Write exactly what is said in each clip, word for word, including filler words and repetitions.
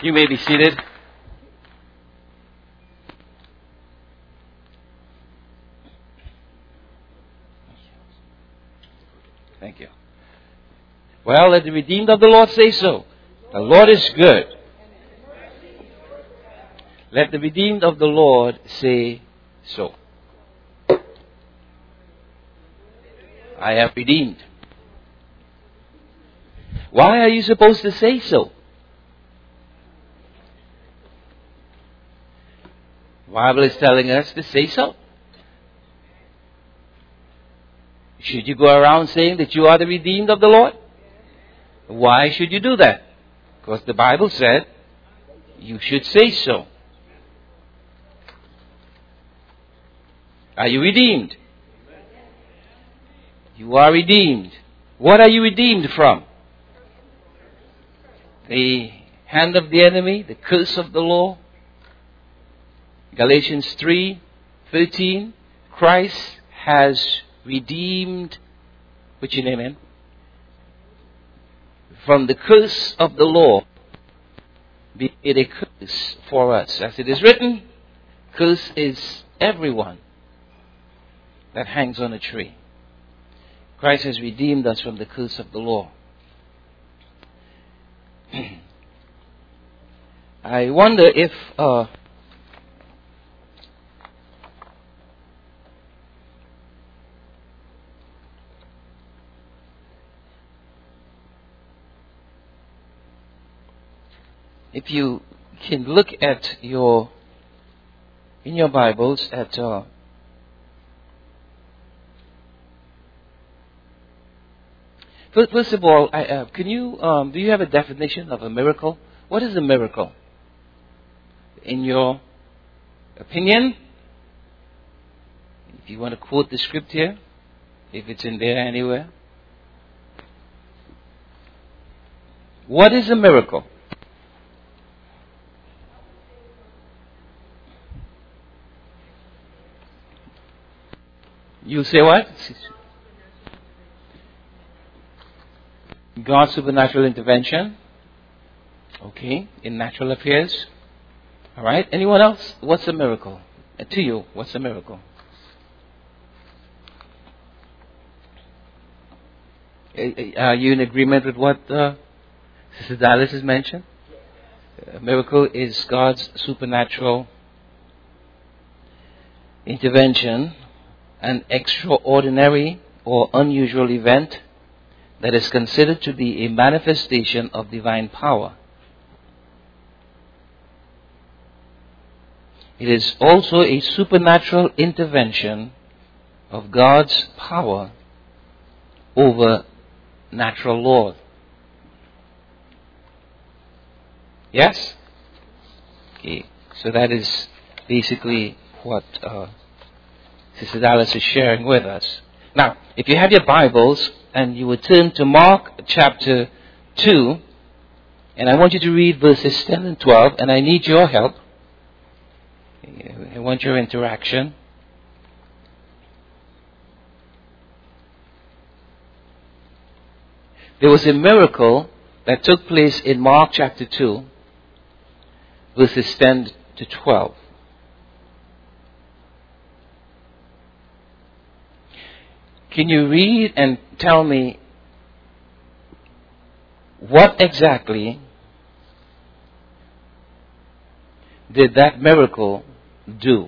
You may be seated. Thank you. Well, let the redeemed of the Lord say so. The Lord is good. Let the redeemed of the Lord say so. I have redeemed. Why are you supposed to say so? The Bible is telling us to say so. Should you go around saying that you are the redeemed of the Lord? Why should you do that? Because the Bible said you should say so. Are you redeemed? You are redeemed. What are you redeemed from? The hand of the enemy, the curse of the law. Galatians three thirteen. Christ has redeemed, what's your name, man? From the curse of the law, be it a curse for us. As it is written, curse is everyone that hangs on a tree. Christ has redeemed us from the curse of the law. I wonder if uh, if you can look at your, in your Bibles, at uh, first, first of all, I, uh, can you, um, do you have a definition of a miracle? What is a miracle? In your opinion, if you want to quote the script here, if it's in there anywhere. What is a miracle? You say what? God's supernatural intervention. Okay, in natural affairs. All right. Anyone else? What's a miracle? Uh, to you, what's a miracle? Uh, Are you in agreement with what uh, Sister Dallas has mentioned? A miracle is God's supernatural intervention, an extraordinary or unusual event that is considered to be a manifestation of divine power. It is also a supernatural intervention of God's power over natural law. Yes? Okay. So that is basically what uh, Sister Dallas is sharing with us. Now, if you have your Bibles and you would turn to Mark chapter two, and I want you to read verses ten and twelve, and I need your help. I want your interaction. There was a miracle that took place in Mark chapter two, verses ten to twelve. Can you read and tell me what exactly did that miracle do?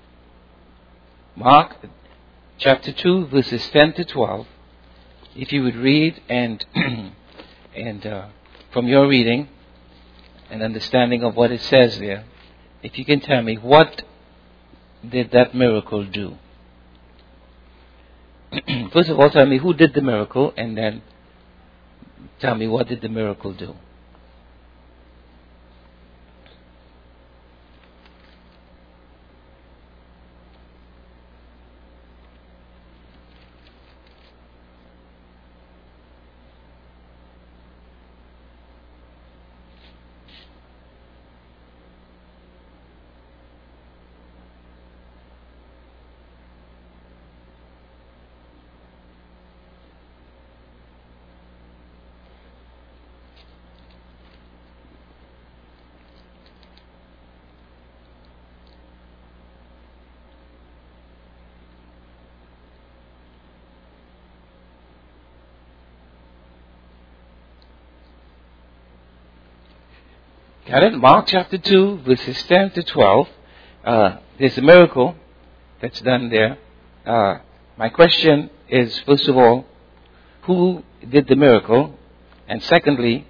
Mark chapter two, verses ten to twelve. If you would read and and uh, from your reading and understanding of what it says there, if you can tell me what did that miracle do? First of all, tell me who did the miracle, and then tell me what did the miracle do. Got it? Mark chapter two, verses ten to twelve. Uh, there's a miracle that's done there. Uh, my question is, first of all, who did the miracle? And secondly,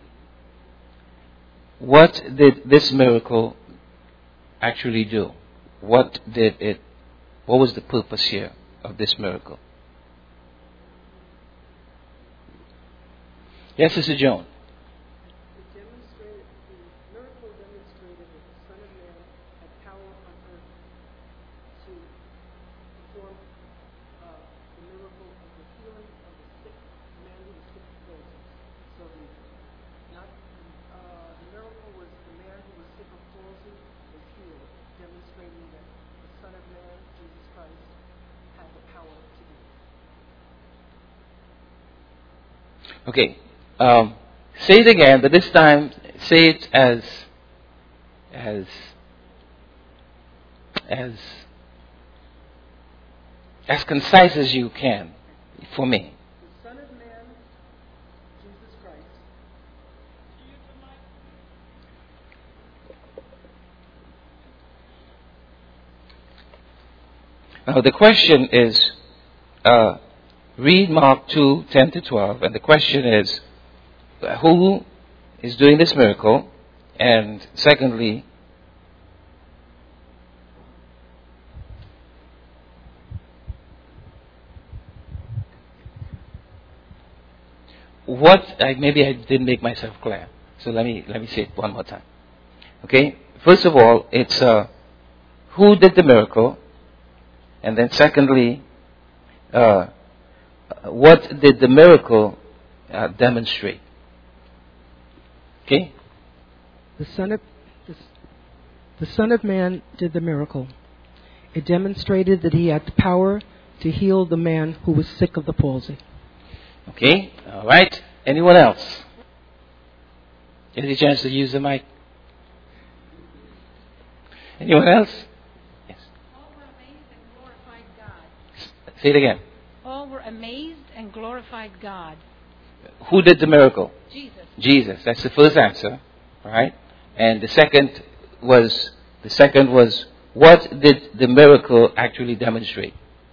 what did this miracle actually do? What did it, what was the purpose here of this miracle? Yes, Sister Joan. It demonstrated, the miracle demonstrated that the Son of Man had power on earth to perform uh, the miracle of the healing of the sick, the man who was sick of palsy. So the, not, uh, the miracle was the man who was sick of palsy was healed, demonstrating that the Son of Man, Jesus Christ, had the power to do it. Okay. Um, say it again, but this time say it as as as as concise as you can for me. The Son of Man, Jesus Christ. Now the question is, uh, read Mark two, ten to twelve, and the question is, who is doing this miracle? And secondly, what, I, maybe I didn't make myself clear. So let me, let me say it one more time. Okay? First of all, it's, uh, who did the miracle? And then secondly, uh, what did the miracle uh, demonstrate? Okay? The Son of the, the Son of Man did the miracle. It demonstrated that he had the power to heal the man who was sick of the palsy. Okay, all right. Anyone else? Any chance to use the mic? Anyone else? Yes. All were amazed and glorified God. Say it again. All were amazed and glorified God. Who did the miracle? Jesus. Jesus. That's the first answer, right? And the second was the second was what did the miracle actually demonstrate?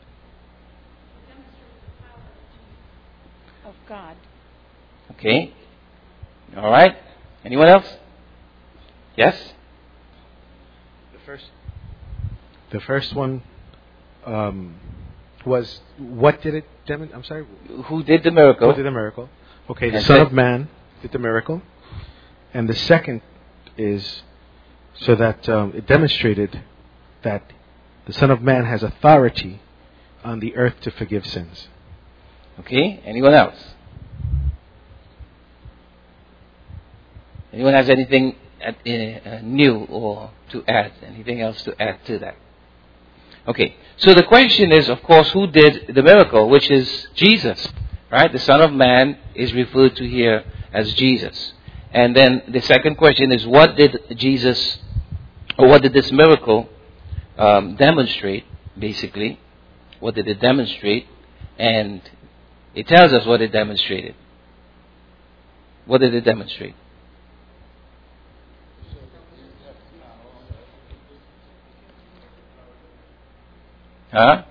Of God. Okay. All right. Anyone else? Yes. The first, the first one um, was what did it demonstrate? I'm sorry. Who did the miracle? Who did the miracle? Okay, the And Son sec- of Man did the miracle, and the second is so that um, it demonstrated that the Son of Man has authority on the earth to forgive sins. Okay. Anyone else? Anyone has anything at, uh, new or to add? Anything else to add to that? Okay. So the question is, of course, who did the miracle, which is Jesus, right? The Son of Man is referred to here as Jesus. And then the second question is, what did Jesus, or what did this miracle um, demonstrate, basically? What did it demonstrate? And it tells us what it demonstrated. What did it demonstrate? Huh?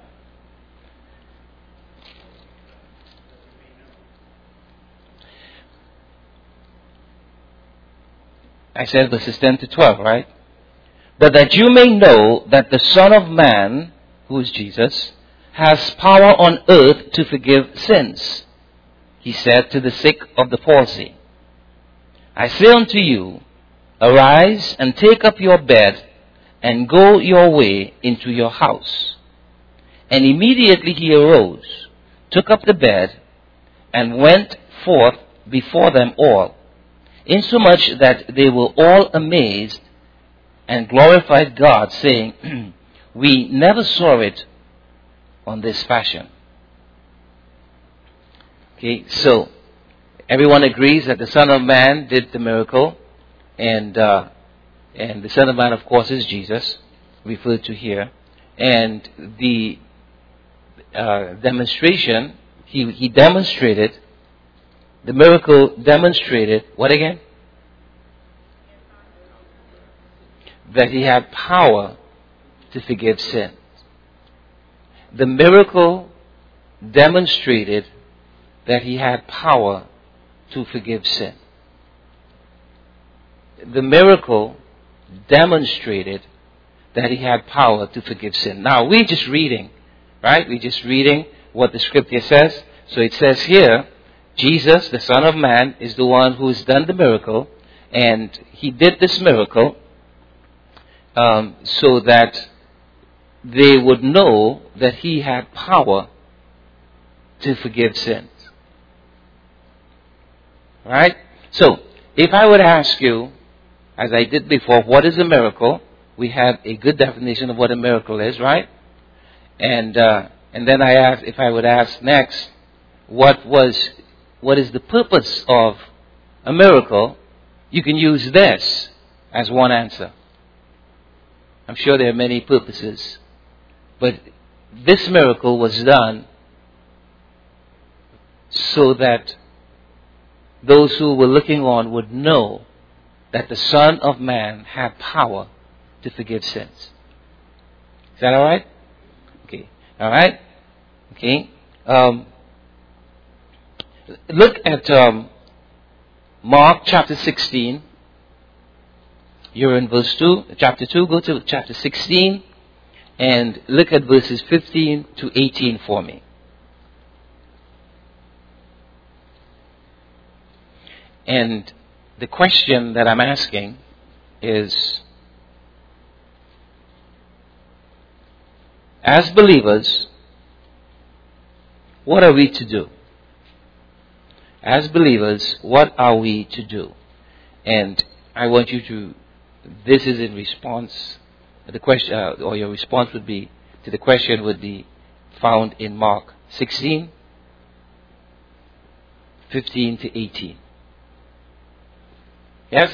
I said verses ten to twelve, right? But that you may know that the Son of Man, who is Jesus, has power on earth to forgive sins, he said to the sick of the palsy. I say unto you, arise and take up your bed and go your way into your house. And immediately he arose, took up the bed, and went forth before them all, insomuch that they were all amazed and glorified God, saying, we never saw it on this fashion. Okay, so everyone agrees that the Son of Man did the miracle, and uh, and the Son of Man, of course, is Jesus, referred to here, and the uh, demonstration he he demonstrated. The miracle demonstrated, what again? that he had power to forgive sin. The miracle demonstrated that he had power to forgive sin. The miracle demonstrated that he had power to forgive sin. Now, we're just reading, right? We're just reading what the scripture says. So it says here, Jesus, the Son of Man, is the one who has done the miracle, and he did this miracle um, so that they would know that he had power to forgive sins. Right? So, if I would ask you, as I did before, what is a miracle? We have a good definition of what a miracle is, right? And uh, and then I asked, if I would ask next, what was, what is the purpose of a miracle? You can use this as one answer. I'm sure there are many purposes, but this miracle was done so that those who were looking on would know that the Son of Man had power to forgive sins. Is that all right? Okay. All right? Okay. Um, look at um, Mark chapter sixteen. You're in verse two, chapter two. Go to chapter sixteen and look at verses fifteen to eighteen for me. And the question that I'm asking is, as believers, what are we to do? As believers, what are we to do? And I want you to, this is in response, the question, uh, or your response would be, to the question would be found in Mark sixteen, fifteen to eighteen. Yes?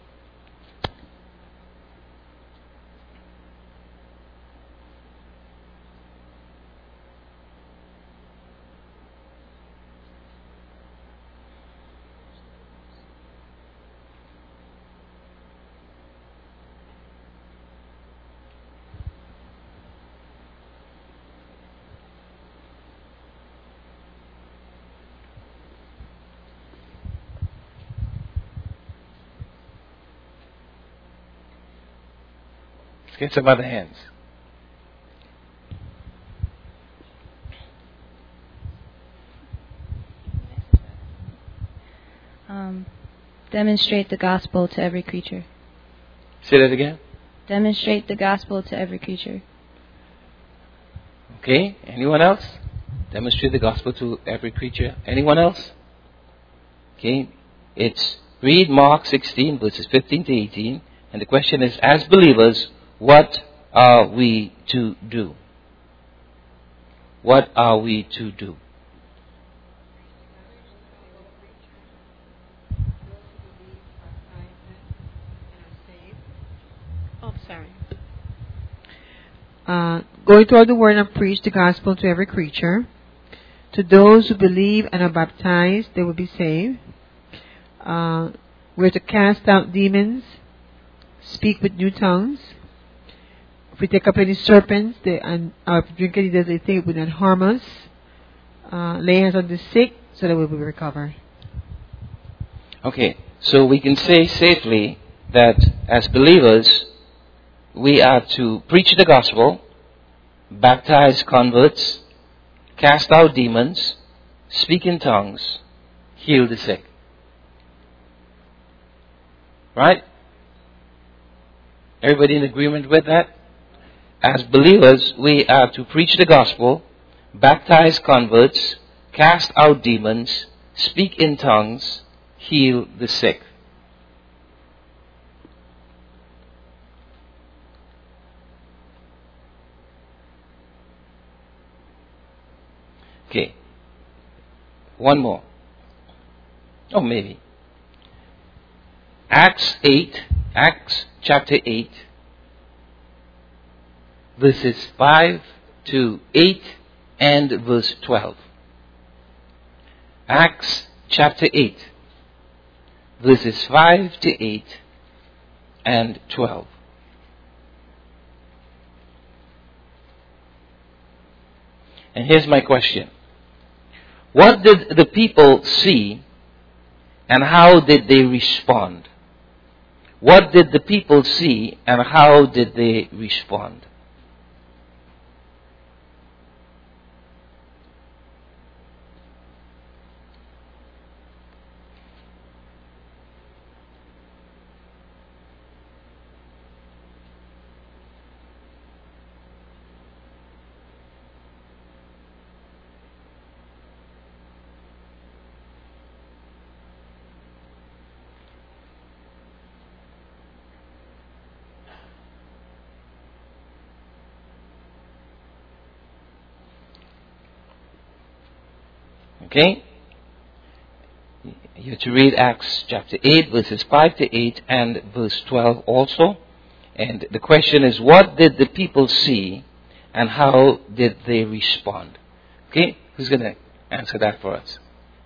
Get some other hands. Um, demonstrate the gospel to every creature. Say that again. Demonstrate the gospel to every creature. Okay. Anyone else? Demonstrate the gospel to every creature. Anyone else? Okay. It's read Mark sixteen verses fifteen to eighteen, and the question is, as believers, what are we to do? What are we to do? Oh, sorry. Uh, go into all the world and preach the gospel to every creature. To those who believe and are baptized, they will be saved. Uh, we're to cast out demons, speak with new tongues. If we take up any serpents, they, and or if we drink any deadly thing, it will not harm us. Uh, lay hands on the sick, so that we will recover. Okay, so we can say safely that as believers, we are to preach the gospel, baptize converts, cast out demons, speak in tongues, heal the sick. Right? Everybody in agreement with that? As believers, we are to preach the gospel, baptize converts, cast out demons, speak in tongues, heal the sick. Okay. One more. Oh, maybe. Acts eight, Acts chapter eight, verses five to eight and verse twelve. Acts chapter eight, verses five to eight and twelve. And here's my question. What did the people see and how did they respond? What did the people see and how did they respond? Okay? You have to read Acts chapter eight, verses five to eight, and verse twelve also. And the question is, what did the people see, and how did they respond? Okay? Who's going to answer that for us?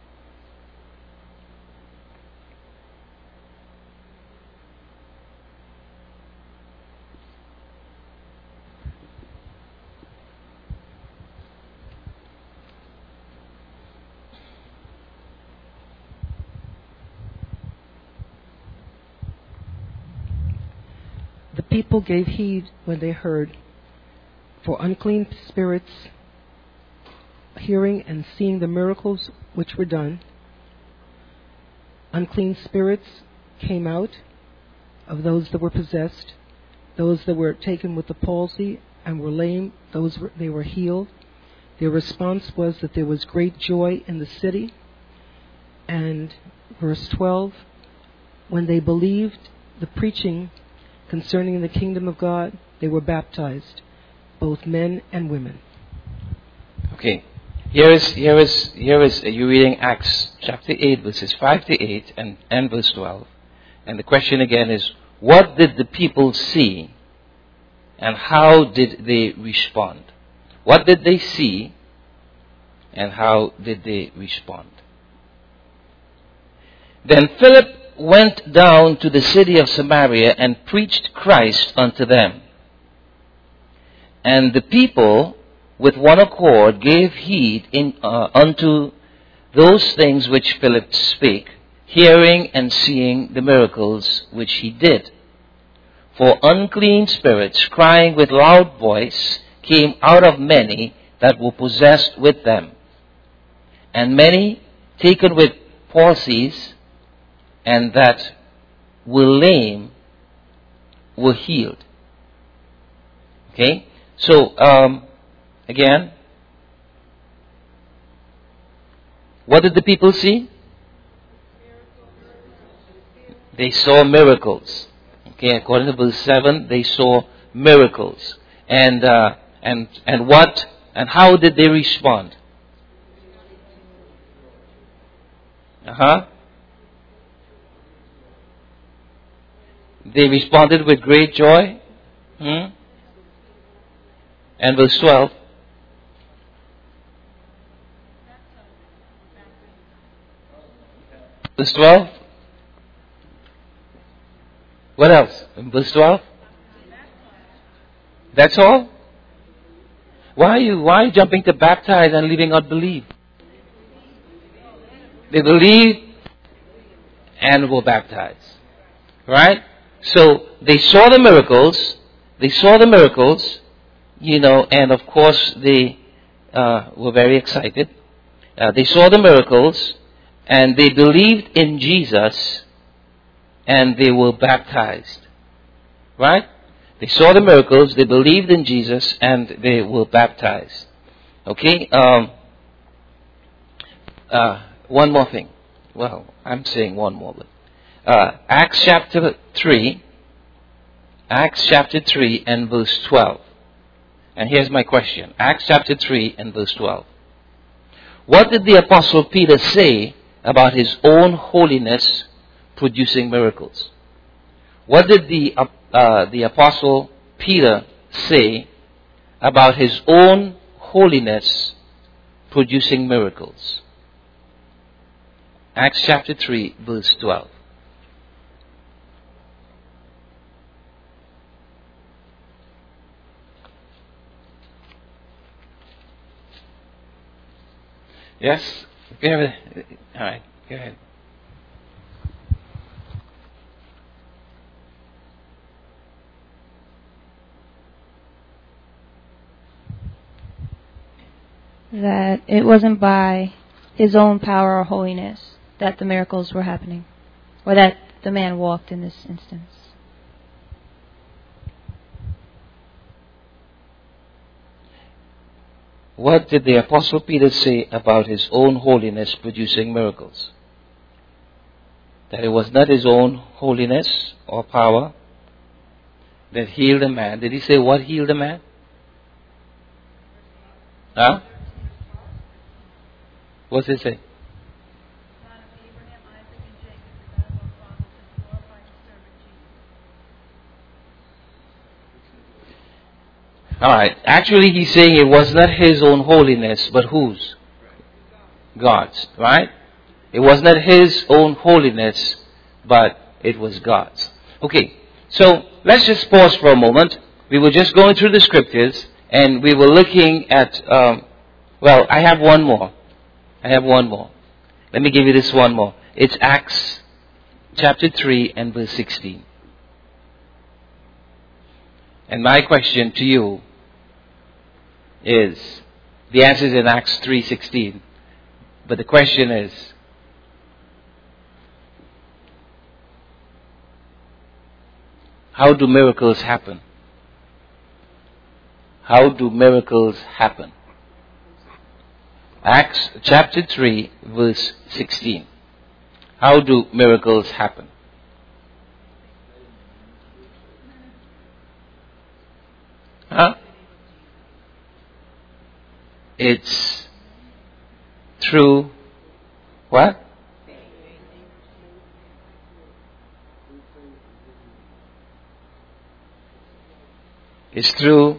The people gave heed when they heard, for unclean spirits, hearing and seeing the miracles which were done, unclean spirits came out of those that were possessed, those that were taken with the palsy and were lame, those were, they were healed. Their response was that there was great joy in the city. And verse twelve, when they believed the preaching concerning the kingdom of God, they were baptized, both men and women. Okay. Here is, here is, here is, you're reading Acts chapter eight, verses five to eight and, and verse twelve. And the question again is, what did the people see and how did they respond? What did they see and how did they respond? Then Philip went down to the city of Samaria and preached Christ unto them. And the people with one accord gave heed in, uh, unto those things which Philip spake, hearing and seeing the miracles which he did. For unclean spirits, crying with loud voice, came out of many that were possessed with them. And many taken with palsies, and that were lame, were healed. Okay? So, um, again, what did the people see? They saw miracles. Okay, according to verse seven, they saw miracles. And, uh, and, and what, and how did they respond? Uh-huh. They responded with great joy. Hmm? And verse twelve. Verse twelve. What else? In verse twelve? That's all? Why are you, why are you jumping to baptize and leaving out believe? They believed and were baptized. Right? So they saw the miracles, they saw the miracles, you know, and of course they uh, were very excited. Uh, they saw the miracles and they believed in Jesus and they were baptized. Right? They saw the miracles, they believed in Jesus and they were baptized. Okay? Um, uh, one more thing. Well, I'm saying one more, but Uh, Acts chapter three, Acts chapter three and verse twelve. And here's my question. Acts chapter three and verse twelve. What did the Apostle Peter say about his own holiness producing miracles? What did the, uh, uh, the Apostle Peter say about his own holiness producing miracles? Acts chapter three, verse twelve. Yes? Go ahead. All right, go ahead. That it wasn't by his own power or holiness that the miracles were happening, or that the man walked in this instance. What did the Apostle Peter say about his own holiness producing miracles? That it was not his own holiness or power that healed a man. Did he say what healed a man? Huh? What's it say? Alright, actually he's saying it was not his own holiness, but whose? God's, right? It was not his own holiness, but it was God's. Okay, so let's just pause for a moment. We were just going through the scriptures, and we were looking at, um, well, I have one more. I have one more. Let me give you this one more. It's Acts chapter three and verse sixteen. And my question to you is, the answer is in Acts three sixteen. But the question is, how do miracles happen? How do miracles happen? Acts chapter three verse sixteen. How do miracles happen? Huh? It's through what? It's through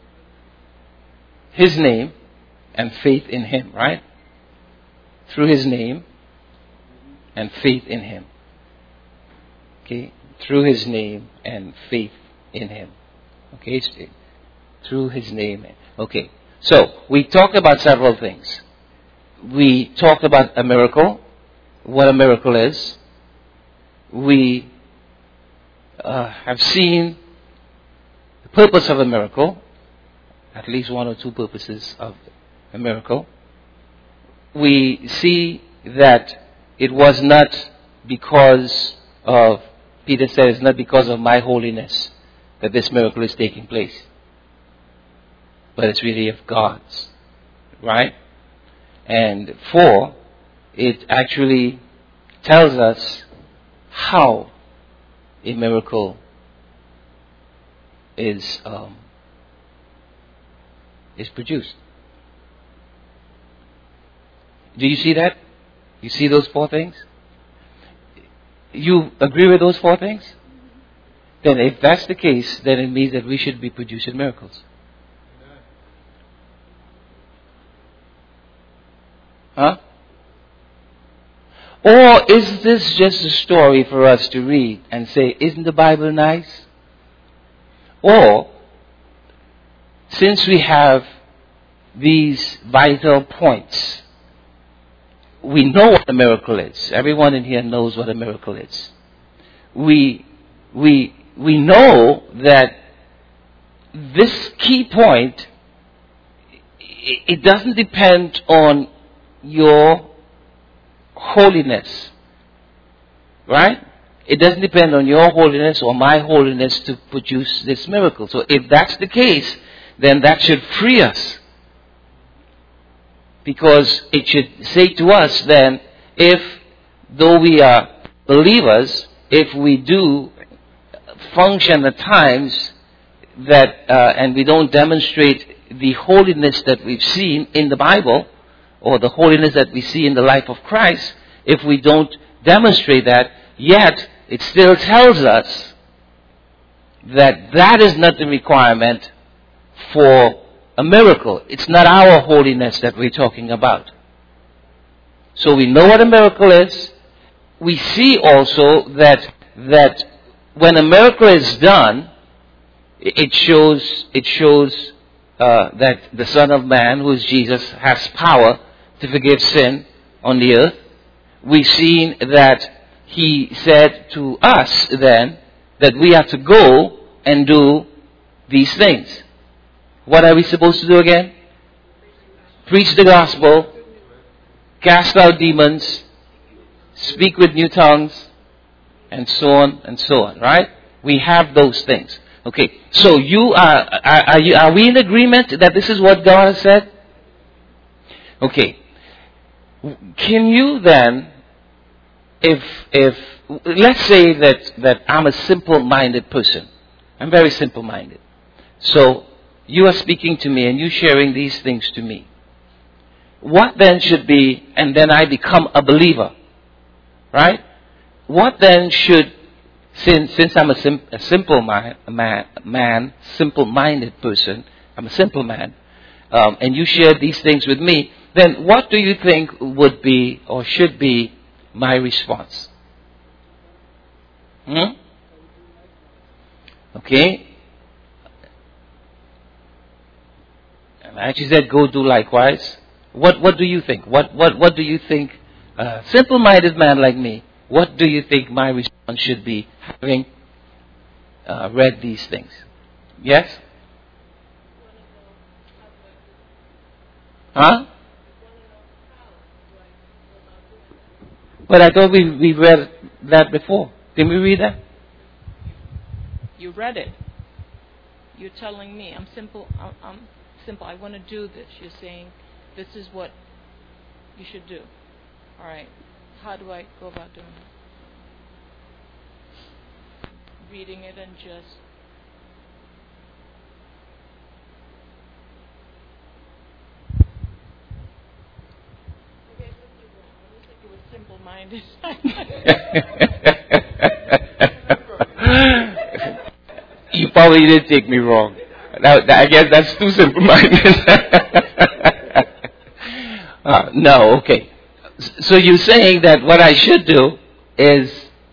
His name and faith in Him, right? Through His name and faith in Him. Okay? Through His name and faith in Him. Okay? Through His name. Okay. So, we talked about several things. We talked about a miracle, what a miracle is. We uh, have seen the purpose of a miracle, at least one or two purposes of a miracle. We see that it was not because of, Peter said, it's not because of my holiness that this miracle is taking place, but it's really of God's, right? And four, it actually tells us how a miracle is um, is produced. Do you see that? You see those four things? You agree with those four things? Then if that's the case, then it means that we should be producing miracles. Huh? Or is this just a story for us to read and say, isn't the Bible nice? Or, since we have these vital points, we know what a miracle is. Everyone in here knows what a miracle is. We, we, we know that this key point, it doesn't depend on your holiness, right? It doesn't depend on your holiness or my holiness to produce this miracle. So if that's the case, then that should free us. Because it should say to us then, if, though we are believers, if we do function at times that, uh, and we don't demonstrate the holiness that we've seen in the Bible, or the holiness that we see in the life of Christ, if we don't demonstrate that, yet it still tells us that that is not the requirement for a miracle. It's not our holiness that we're talking about. So we know what a miracle is. We see also that that when a miracle is done, it shows it shows uh, that the Son of Man, who is Jesus, has power to forgive sin on the earth. We've seen that He said to us then that we are to go and do these things. What are we supposed to do again? Preach the gospel, cast out demons, speak with new tongues, and so on and so on, right? We have those things. Okay, so you are, are, are, you, are we in agreement that this is what God has said? Okay. Can you then, if, if, let's say that, that I'm a simple-minded person. I'm very simple-minded. So, you are speaking to me and you sharing these things to me. What then should be, and then I become a believer, right? What then should, since, since I'm a, sim, a simple man, man, man, simple-minded person, I'm a simple man, um, and you share these things with me, then what do you think would be or should be my response? Hmm? Okay. And I actually said, go do likewise. What What do you think? What What What do you think? A simple-minded man like me, what do you think my response should be, having uh, read these things? Yes. Huh? But I thought we we read that before. Didn't we read that? You read it. You're telling me I'm simple. I'm, I'm simple. I want to do this. You're saying this is what you should do. All right. How do I go about doing it? Reading it and just simple-minded. You probably did take me wrong. Now, I guess that's too simple-minded. uh, no, okay. So you're saying that what I should do is,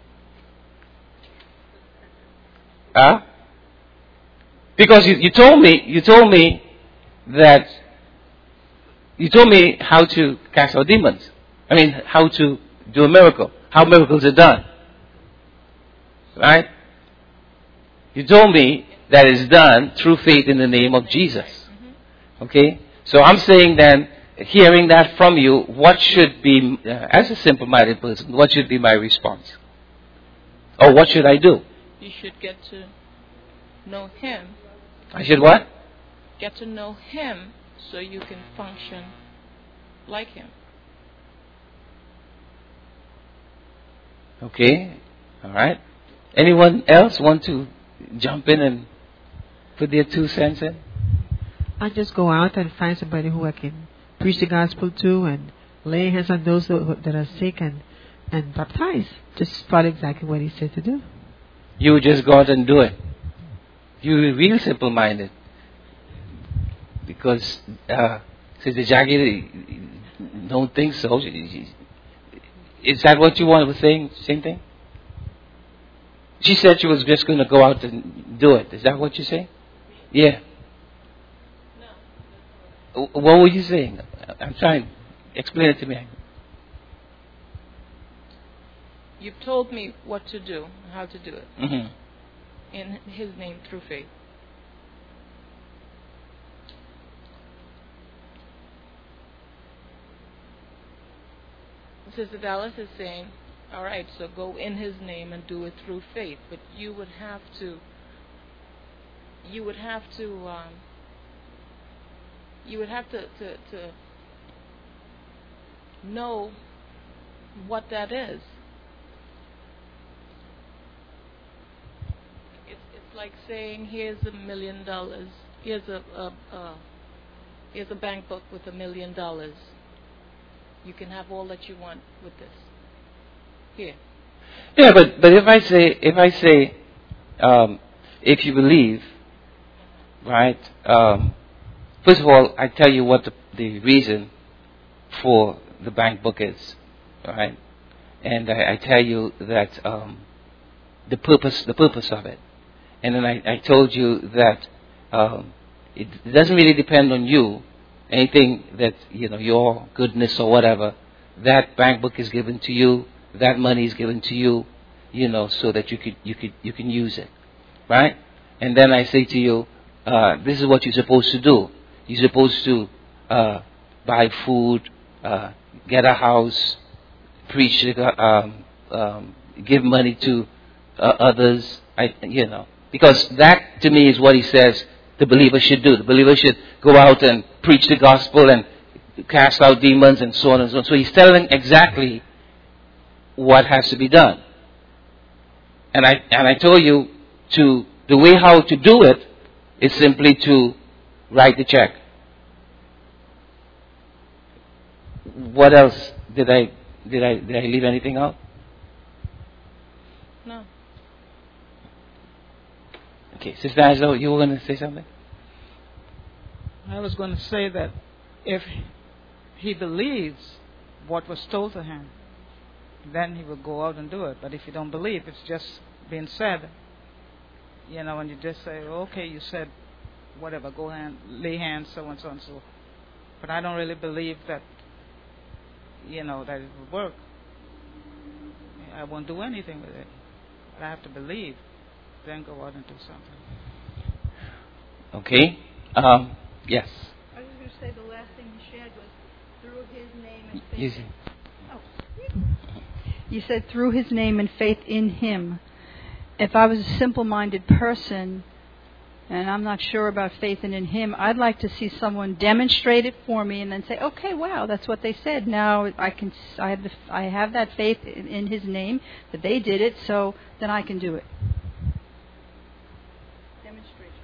huh? Because you, you told me, you told me that you told me how to cast out demons. I mean, how to do a miracle. How miracles are done. Right? You told me that it's done through faith in the name of Jesus. Mm-hmm. Okay? So I'm saying then, hearing that from you, what should be, uh, as a simple-minded person, what should be my response? Or what should I do? You should get to know Him. I should what? Get to know Him so you can function like Him. Okay, all right. Anyone else want to jump in and put their two cents in? I just go out and find somebody who I can preach the gospel to and lay hands on those that are sick and, and baptize. Just follow exactly what He said to do. You just go out and do it. You're real simple-minded. Because uh, Sister Jackie don't think so. Is that what you wanted was saying? Same thing? She said she was just going to go out and do it. Is that what you're saying? Yeah. No. What were you saying? I'm trying. Explain it to me. You've told me what to do, how to do it. Mm-hmm. In His name, through faith. Sister Dallas is saying, all right, so go in His name and do it through faith. But you would have to, you would have to, um, you would have to, to, to know what that is. It's, it's like saying, here's a million dollars. Here's a, a, a here's a bank book with a million dollars. You can have all that you want with this. Here. Yeah, but but if I say if I say um, if you believe, right? Um, first of all, I tell you what the, the reason for the bank book is, right? And I, I tell you that um, the purpose the purpose of it, and then I, I told you that um, it doesn't really depend on you anything that, you know, your goodness or whatever, that bank book is given to you, that money is given to you, you know, so that you could, you could, you can use it. Right? And then I say to you, uh, this is what you're supposed to do. You're supposed to uh, buy food, uh, get a house, preach, um, um, give money to uh, others. I, you know, because that to me is what he says the believer should do. The believer should go out and preach the gospel and cast out demons and so on and so on. So he's telling exactly what has to be done. And I and I told you to the way how to do it is simply to write the check. What else did I did I did I leave anything out? No. Okay, Sister Angela, you were going to say something? I was going to say that if he believes what was told to him, then he will go out and do it. But if you don't believe, it's just being said, you know, and you just say, okay, you said whatever, go and lay hands, so and so and so. But I don't really believe that, you know, that it will work. I won't do anything with it. But I have to believe, then go out and do something. Okay. Um, yes. I was going to say the last thing you shared was through his name and faith. Easy. Oh. You said through his name and faith in him. If I was a simple-minded person, and I'm not sure about faith and in him, I'd like to see someone demonstrate it for me and then say, okay, wow, that's what they said. Now I can, I have, the, I have that faith in, in his name that they did it, so then I can do it. Demonstration.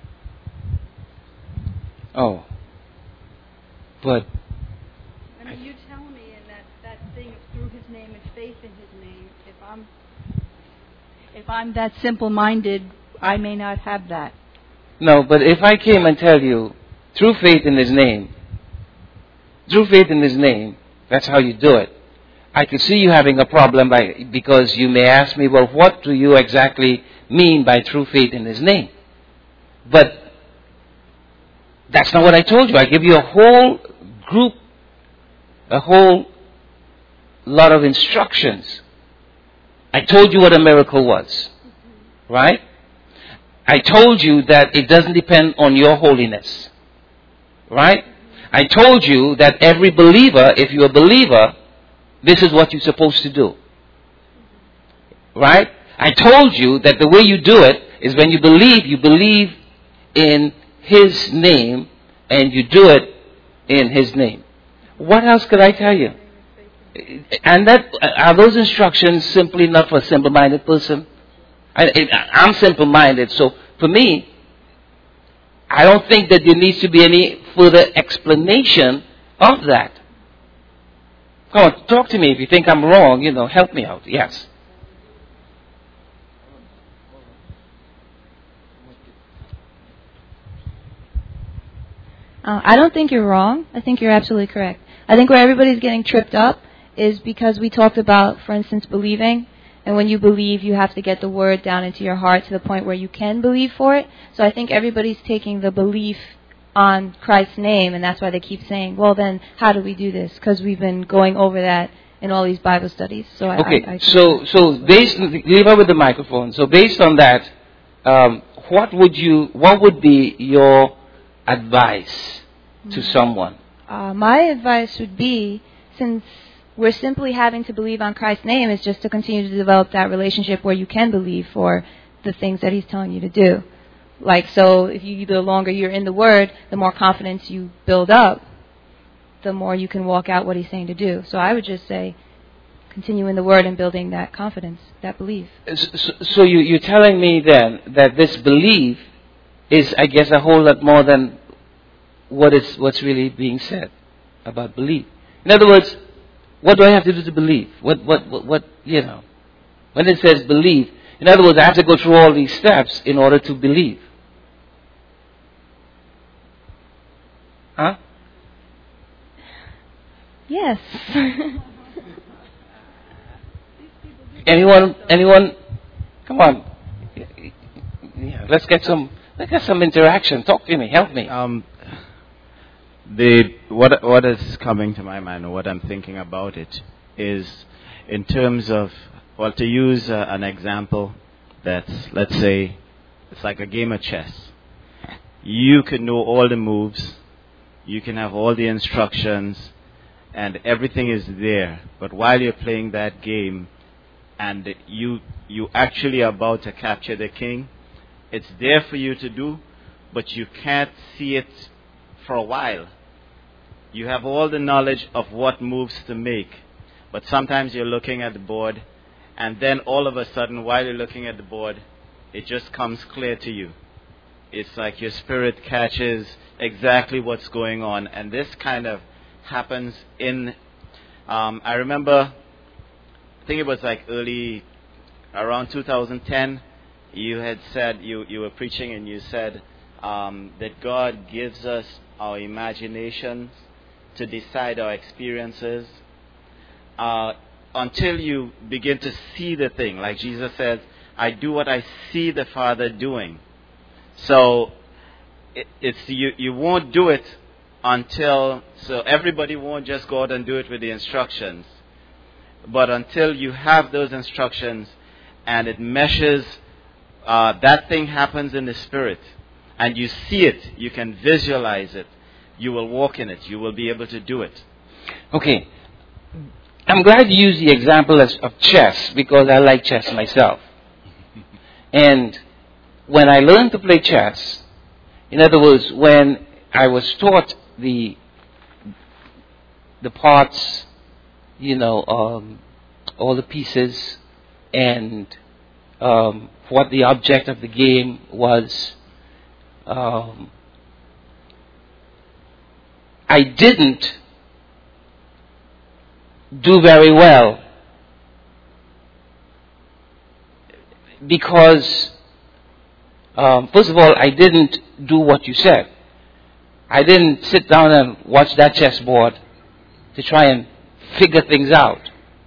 Oh. But. I mean, you tell me in that, that thing of through his name and faith in his name, if I'm, if I'm that simple-minded, I may not have that. No, but if I came and tell you, through faith in his name, through faith in his name, that's how you do it. I could see you having a problem by, because you may ask me, well, what do you exactly mean by through faith in his name? But that's not what I told you. I give you a whole group, a whole lot of instructions. I told you what a miracle was, right? I told you that it doesn't depend on your holiness. Right? I told you that every believer, if you're a believer, this is what you're supposed to do. Right? I told you that the way you do it is when you believe, you believe in his name and you do it in his name. What else could I tell you? And that are those instructions simply not for a simple-minded person? I, I'm simple-minded, so for me, I don't think that there needs to be any further explanation of that. Come on, talk to me. If you think I'm wrong, you know, help me out. Yes. Uh, I don't think you're wrong. I think you're absolutely correct. I think where everybody's getting tripped up is because we talked about, for instance, believing. And when you believe, you have to get the word down into your heart to the point where you can believe for it. So I think everybody's taking the belief on Christ's name, and that's why they keep saying, well, then how do we do this? Because we've been going over that in all these Bible studies. So I, okay, I, I so so based, leave her with the microphone. So based on that, um, what would you, what would be your advice to mm-hmm. someone? Uh, my advice would be, since we're simply having to believe on Christ's name, is just to continue to develop that relationship where you can believe for the things that he's telling you to do. Like, so if you, the longer you're in the Word, the more confidence you build up, the more you can walk out what he's saying to do. So I would just say, continue in the Word and building that confidence, that belief. So, so you, you're telling me then that this belief is, I guess, a whole lot more than what is what's really being said about belief. In other words, what do I have to do to believe? What, what, what, what, you know, when it says believe, in other words, I have to go through all these steps in order to believe. Huh? Yes. anyone, anyone, come on. Yeah, let's get some, let's get some interaction. Talk to me, help me. Um, the what what is coming to my mind, or what I'm thinking about it, is in terms of, well, to use uh, an example that's, let's say, it's like a game of chess. You can know all the moves, you can have all the instructions, and everything is there. But while you're playing that game, and you you actually are about to capture the king, it's there for you to do, but you can't see it for a while. You have all the knowledge of what moves to make, but sometimes you're looking at the board, and then all of a sudden, while you're looking at the board, it just comes clear to you. It's like your spirit catches exactly what's going on, and this kind of happens in, um, I remember, I think it was like early, around two thousand ten, you had said, you, you were preaching and you said um, that God gives us our imaginations to decide our experiences uh, until you begin to see the thing. Like Jesus says, I do what I see the Father doing. So it, it's you, you won't do it until, so everybody won't just go out and do it with the instructions. But until you have those instructions and it meshes, uh, that thing happens in the spirit, and you see it, you can visualize it, you will walk in it, you will be able to do it. Okay. I'm glad you used the example as, of chess, because I like chess myself. And when I learned to play chess, in other words, when I was taught the the parts, you know, um, all the pieces, and um, what the object of the game was, um, I didn't do very well, because um, first of all, I didn't do what you said. I didn't sit down and watch that chessboard to try and figure things out.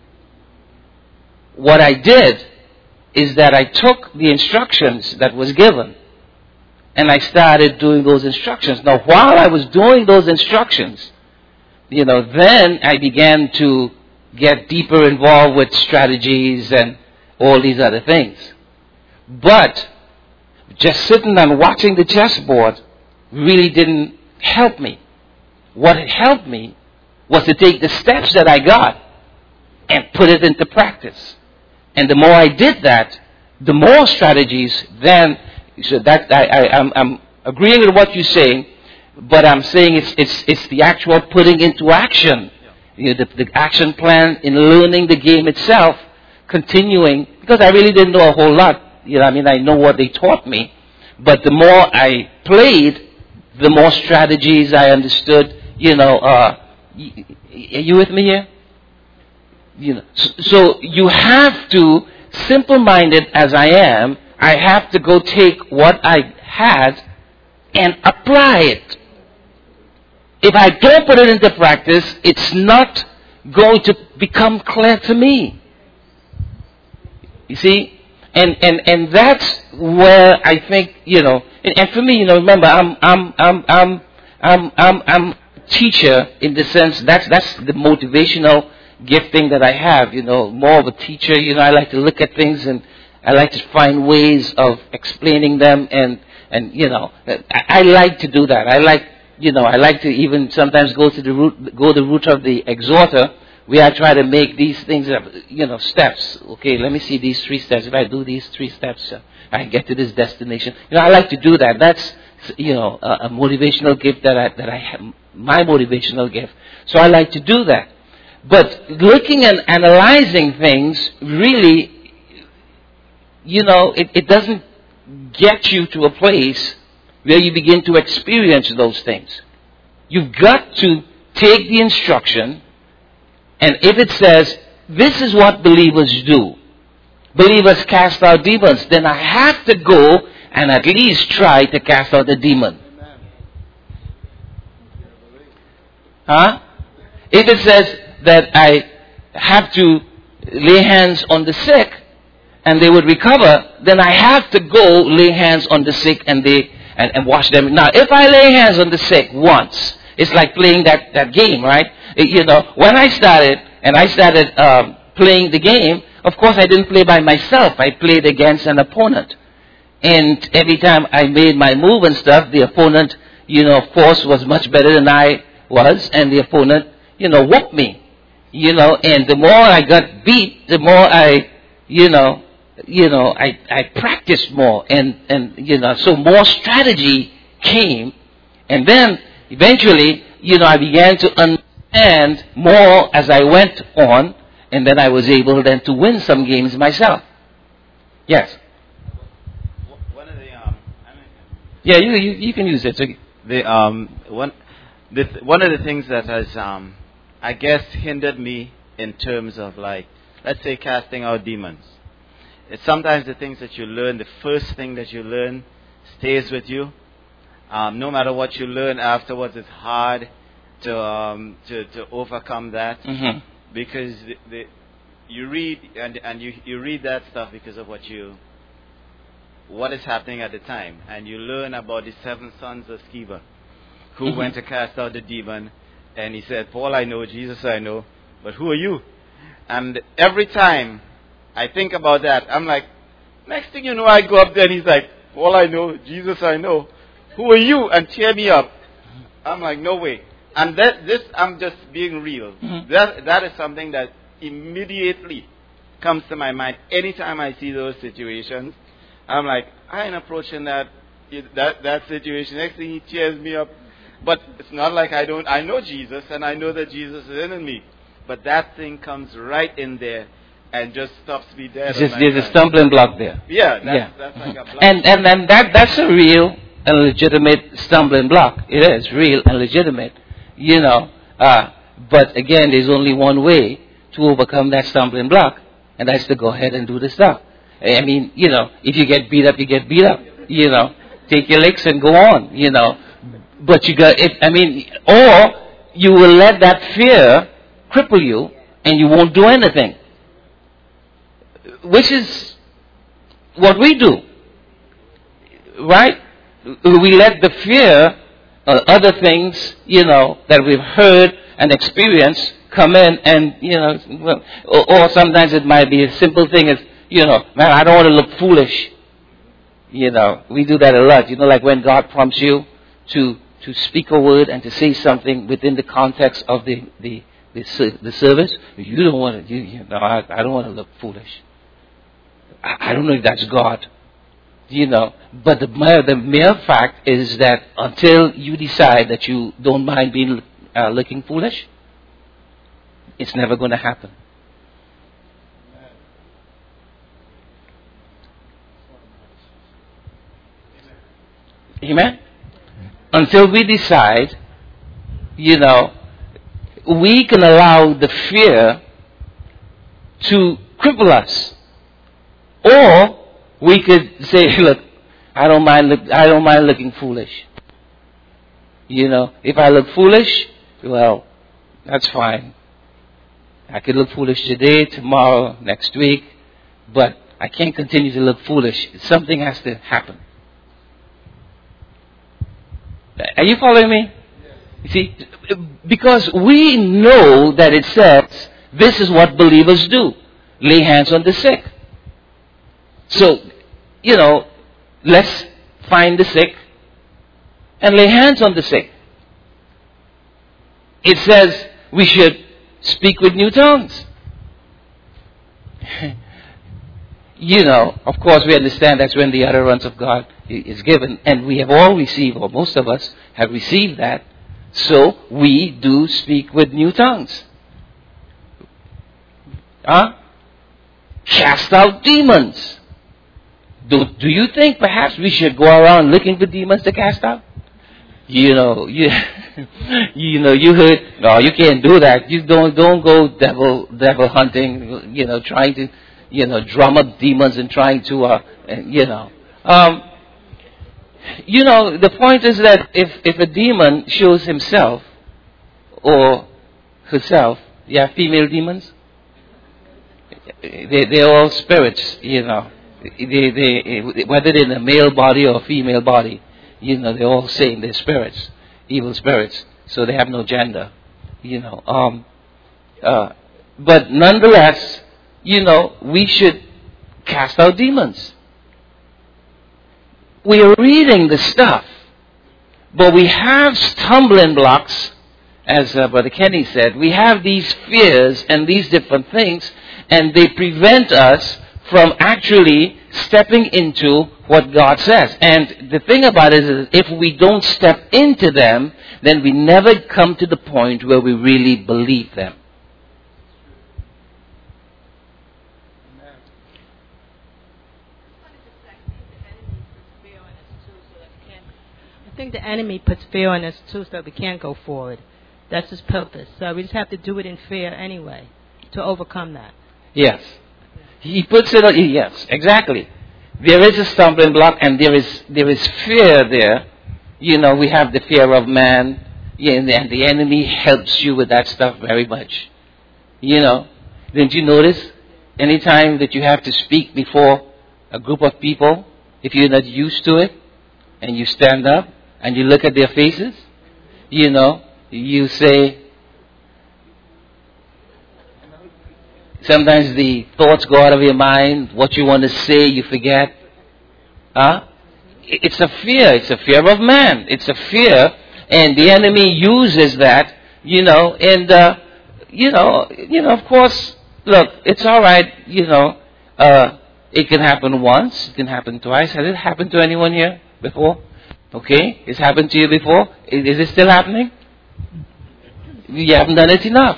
What I did is that I took the instructions that was given and I started doing those instructions. Now, while I was doing those instructions, you know, then I began to get deeper involved with strategies and all these other things. But just sitting and watching the chessboard really didn't help me. What helped me was to take the steps that I got and put it into practice. And the more I did that, the more strategies then, so that I, I, I'm, I'm agreeing with what you're saying, but I'm saying it's, it's, it's the actual putting into action, you know, the, the action plan in learning the game itself, continuing, because I really didn't know a whole lot. You know, I mean, I know what they taught me, but the more I played, the more strategies I understood. You know, uh, y- are you with me here? You know, so, so you have to, simple-minded as I am, I have to go take what I had and apply it. If I don't put it into practice, it's not going to become clear to me. You see? And, and, and that's where I think, you know, and, and for me, you know, remember, I'm, I'm, I'm, I'm, I'm, I'm, I'm a teacher in the sense that's, that's the motivational gifting that I have, you know, more of a teacher. You know, I like to look at things and I like to find ways of explaining them, and, and, you know, I, I like to do that. I like, you know, I like to even sometimes go to the root, go the route of the exhorter, where I try to make these things, you know, steps. Okay, let me see these three steps. If I do these three steps, uh, I get to this destination. You know, I like to do that. That's, you know, a, a motivational gift that I, that I have, my motivational gift. So I like to do that. But looking and analyzing things really, you know, it, it doesn't get you to a place where you begin to experience those things. You've got to take the instruction, and if it says, this is what believers do, believers cast out demons, then I have to go and at least try to cast out the demon. Huh? If it says that I have to lay hands on the sick and they would recover, then I have to go lay hands on the sick and they and, and wash them. Now, if I lay hands on the sick once it's like playing that, that game, right? It- you know, when I started, and I started um, playing the game, of course I didn't play by myself. I played against an opponent. And every time I made my move and stuff, the opponent, you know, of course, was much better than I was, and the opponent, you know, whooped me. You know, and the more I got beat, the more I, you know, you know, I, I practiced more, and, and, you know, so more strategy came, and then eventually, you know, I began to understand more as I went on, and then I was able then to win some games myself. Yes. One of the um, I mean, Yeah, you you, you can use it. So, the um one the th- one of the things that has um I guess hindered me in terms of, like, let's say, casting out demons. It's sometimes the things that you learn, the first thing that you learn stays with you. Um, no matter what you learn afterwards, it's hard to um, to, to overcome that. mm-hmm. Because the, the, you read and and you you read that stuff because of what you what is happening at the time, and you learn about the seven sons of Sceva, who Mhm. went to cast out the demon, and he said, "Paul I know, Jesus I know, but who are you?" And every time I think about that, I'm like, next thing you know, I go up there and he's like, "Paul I know, Jesus I know, who are you?" and cheer me up. I'm like, no way. And that this, I'm just being real. Mhm. That that is something that immediately comes to my mind anytime I see those situations. I'm like, I ain't approaching that that that situation. Next thing he cheers me up, but it's not like I don't. I know Jesus, and I know that Jesus is in me. But that thing comes right in there and just stops me dead. There's, on my there's a tracks. stumbling block there. Yeah, that's, Yeah. that's like a block. And and and that that's a real and legitimate stumbling block. It is real and legitimate, you know. Uh, but again, there's only one way to overcome that stumbling block, and that's to go ahead and do the stuff. I mean, you know, if you get beat up, you get beat up. You know, take your licks and go on. You know, but you got. If, I mean, or you will let that fear cripple you, and you won't do anything, which is what we do, right? We let the fear, uh, other things, you know, that we've heard and experienced come in, and, you know, well, or, or sometimes it might be a simple thing as, you know, man, I don't want to look foolish. You know, we do that a lot. You know, like when God prompts you to, to speak a word and to say something within the context of the, the, the, ser- the service, you don't want to, you, you know, I, I don't want to look foolish. I, I don't know if that's God. You know, but the mere, the mere fact is that until you decide that you don't mind being uh, looking foolish, it's never going to happen. Amen? Until we decide, you know, we can allow the fear to cripple us. Or we could say, look, I don't mind look, I don't mind looking foolish. You know, if I look foolish, well, that's fine. I could look foolish today, tomorrow, next week, but I can't continue to look foolish. Something has to happen. Are you following me? You see, because we know that it says this is what believers do. Lay hands on the sick. So, you know, let's find the sick and lay hands on the sick. It says we should speak with new tongues. You know, of course we understand that's when the utterance of God is given, and we have all received, or most of us have received that. So we do speak with new tongues. Huh? Cast out demons. Do, do you think perhaps we should go around looking for demons to cast out? You know, you, you know, you heard, no, you can't do that. You don't, don't go devil, devil hunting, you know, trying to, you know, drum up demons and trying to, uh, you know. Um, you know, the point is that if, if a demon shows himself or herself, yeah, female demons, they, they're all spirits, you know. They, they, whether they're in a male body or a female body, you know, they're all same. They're spirits, evil spirits. so they have no gender, you know. Um, uh, but nonetheless, you know, we should cast out demons. We are reading the stuff, but we have stumbling blocks, as uh, Brother Kenny said. We have these fears and these different things, and they prevent us from actually stepping into what God says. And the thing about it is, if we don't step into them, then we never come to the point where we really believe them. I think the enemy puts fear on us too so that we can't go forward. That's his purpose. So we just have to do it in fear anyway to overcome that. Yes. He puts it on, yes, exactly. There is a stumbling block and there is there is fear there. You know, we have the fear of man, yeah, and the enemy helps you with that stuff very much. You know, didn't you notice anytime that you have to speak before a group of people, if you're not used to it, and you stand up and you look at their faces, you know, you say, sometimes the thoughts go out of your mind, what you want to say, you forget. Huh? It's a fear. It's a fear of man. It's a fear, and the enemy uses that, you know, and, uh, you know, you know, of course, look, it's all right, you know, uh, it can happen once, it can happen twice. Has it happened to anyone here before? Okay, it's happened to you before. Is, is it still happening? You haven't done it enough.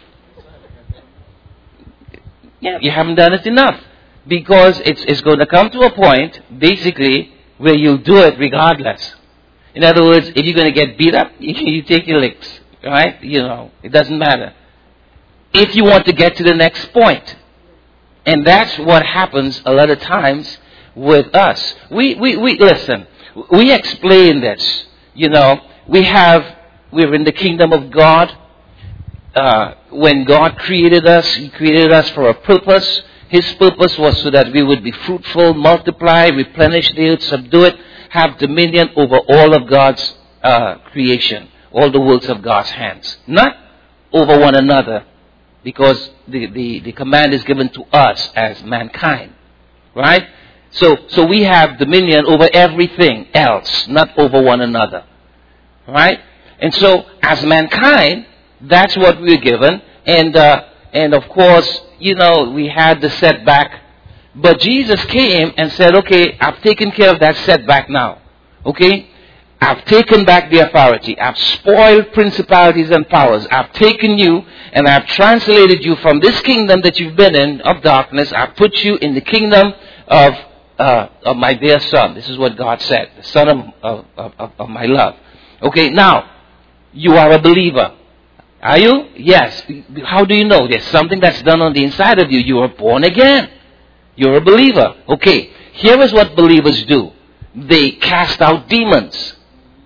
Yeah, you haven't done it enough. Because it's, it's going to come to a point, basically, where you'll do it regardless. In other words, if you're going to get beat up, you, you take your licks. Right? You know, it doesn't matter. If you want to get to the next point. And that's what happens a lot of times with us. We, we, we, listen, we explain this. You know, we have, we're in the kingdom of God. Uh, when God created us, He created us for a purpose. His purpose was so that we would be fruitful, multiply, replenish the earth, subdue it, have dominion over all of God's uh, creation, all the works of God's hands. Not over one another, because the, the, the command is given to us as mankind. Right? So, so we have dominion over everything else, not over one another. Right? And so, as mankind, that's what we're given. And, uh, and of course, you know, we had the setback. But Jesus came and said, okay, I've taken care of that setback now. Okay? I've taken back the authority. I've spoiled principalities and powers. I've taken you and I've translated you from this kingdom that you've been in of darkness. I've put you in the kingdom of, uh, of my dear son. This is what God said. The son of, of, of, of my love. Okay, now, you are a believer. Are you? Yes. How do you know? There's something that's done on the inside of you. You are born again. You're a believer. Okay. Here is what believers do. They cast out demons.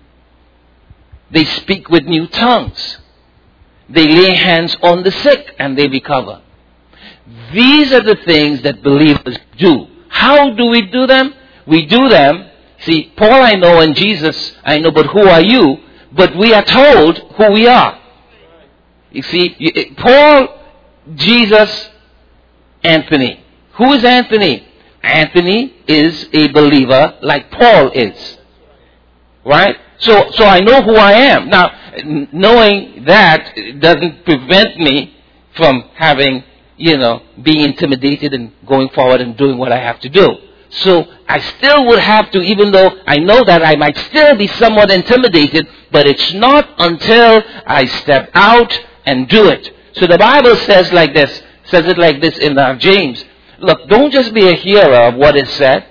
They speak with new tongues. They lay hands on the sick and they recover. These are the things that believers do. How do we do them? We do them. See, Paul I know and Jesus I know, but who are you? But we are told who we are. You see, Paul, Jesus, Anthony. Who is Anthony? Anthony is a believer like Paul is. Right? So, so I know who I am. Now, knowing that doesn't prevent me from having, you know, being intimidated and going forward and doing what I have to do. So, I still would have to, even though I know that I might still be somewhat intimidated, but it's not until I step out and do it. So the Bible says like this, says it like this in uh, James. Look, don't just be a hearer of what is said.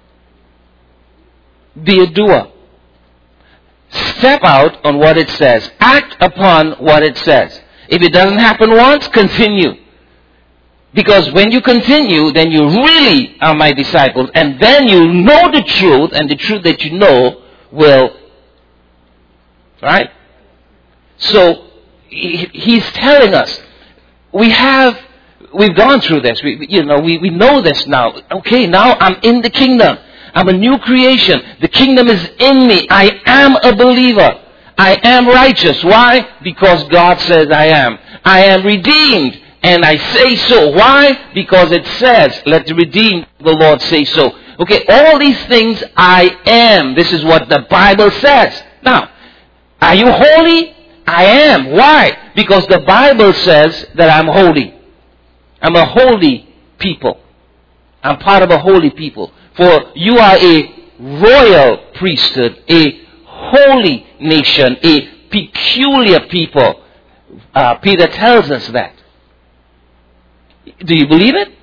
Be a doer. Step out on what it says. Act upon what it says. If it doesn't happen once, continue. Because when you continue, then you really are my disciples. And then you know the truth, and the truth that you know will, right? So, he's telling us, we have, we've gone through this, we, you know, we, we know this now. Okay, now I'm in the kingdom. I'm a new creation. The kingdom is in me. I am a believer. I am righteous. Why? Because God says I am. I am redeemed. And I say so. Why? Because it says, let the redeemed of the Lord say so. Okay, all these things I am. This is what the Bible says. Now, are you holy? I am. Why? Because the Bible says that I'm holy. I'm a holy people. I'm part of a holy people. For you are a royal priesthood, a holy nation, a peculiar people. Uh, Peter tells us that. Do you believe it?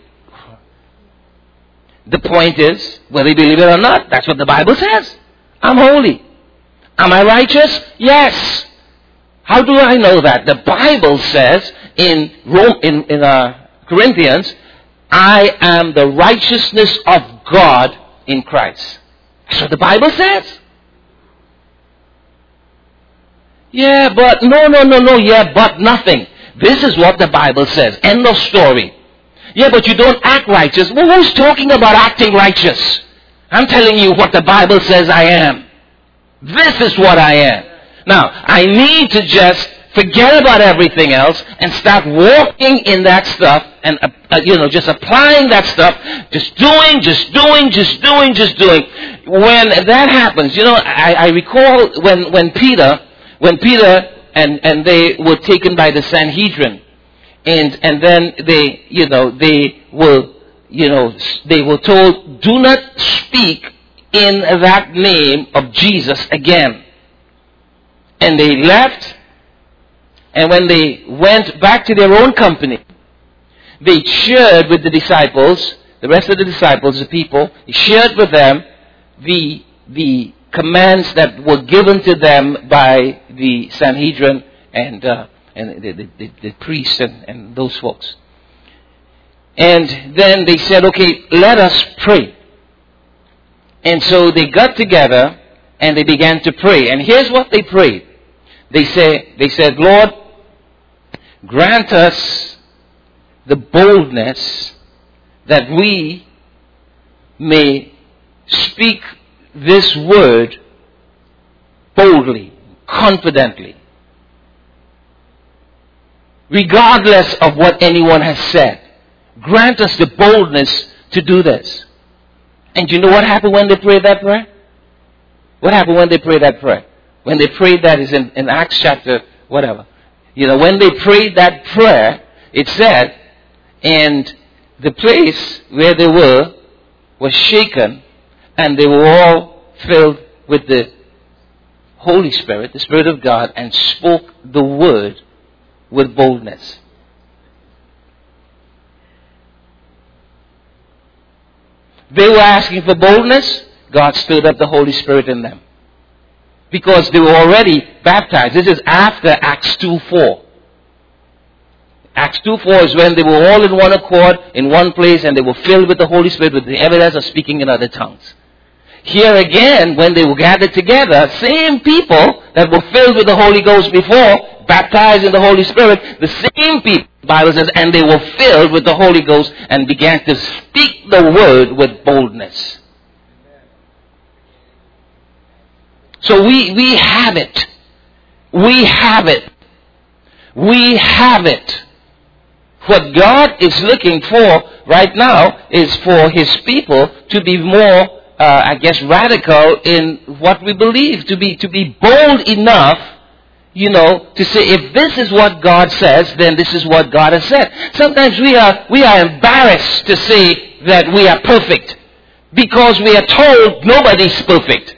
The point is, whether you believe it or not, that's what the Bible says. I'm holy. Am I righteous? Yes. How do I know that? The Bible says in Rome, in, in uh, Corinthians, I am the righteousness of God in Christ. That's what the Bible says. Yeah, but no, no, no, no, yeah, but nothing. This is what the Bible says. End of story. Yeah, but you don't act righteous. Well, who's talking about acting righteous? I'm telling you what the Bible says I am. This is what I am. Now, I need to just forget about everything else and start walking in that stuff and, uh, uh, you know, just applying that stuff, just doing, just doing, just doing, just doing. When that happens, you know, I, I recall when, when Peter, when Peter and, and they were taken by the Sanhedrin, and, and then they, you know, they were, you know, they were told, do not speak in that name of Jesus again. And they left, and when they went back to their own company, they shared with the disciples, the rest of the disciples, the people, they shared with them the, the commands that were given to them by the Sanhedrin and, uh, and the, the, the priests and, and those folks. And then they said, okay, let us pray. And so they got together and they began to pray. And here's what they prayed. They say, they said, Lord, grant us the boldness that we may speak this word boldly, confidently, regardless of what anyone has said. Grant us the boldness to do this. And you know what happened when they prayed that prayer? What happened when they prayed that prayer? When they prayed that is in, in Acts chapter whatever. You know, when they prayed that prayer, it said, and the place where they were was shaken, and they were all filled with the Holy Spirit, the Spirit of God, and spoke the word with boldness. They were asking for boldness. God stirred up the Holy Spirit in them. Because they were already baptized. This is after Acts two four. Acts two four is when they were all in one accord, in one place, and they were filled with the Holy Spirit with the evidence of speaking in other tongues. Here again, when they were gathered together, same people that were filled with the Holy Ghost before, baptized in the Holy Spirit, the same people, the Bible says, and they were filled with the Holy Ghost and began to speak the word with boldness. So we, we have it. We have it. We have it. What God is looking for right now is for His people to be more, uh, I guess, radical in what we believe, to be to be bold enough, you know, to say, if this is what God says, then this is what God has said. Sometimes we are we are embarrassed to say that we are perfect because we are told nobody's perfect.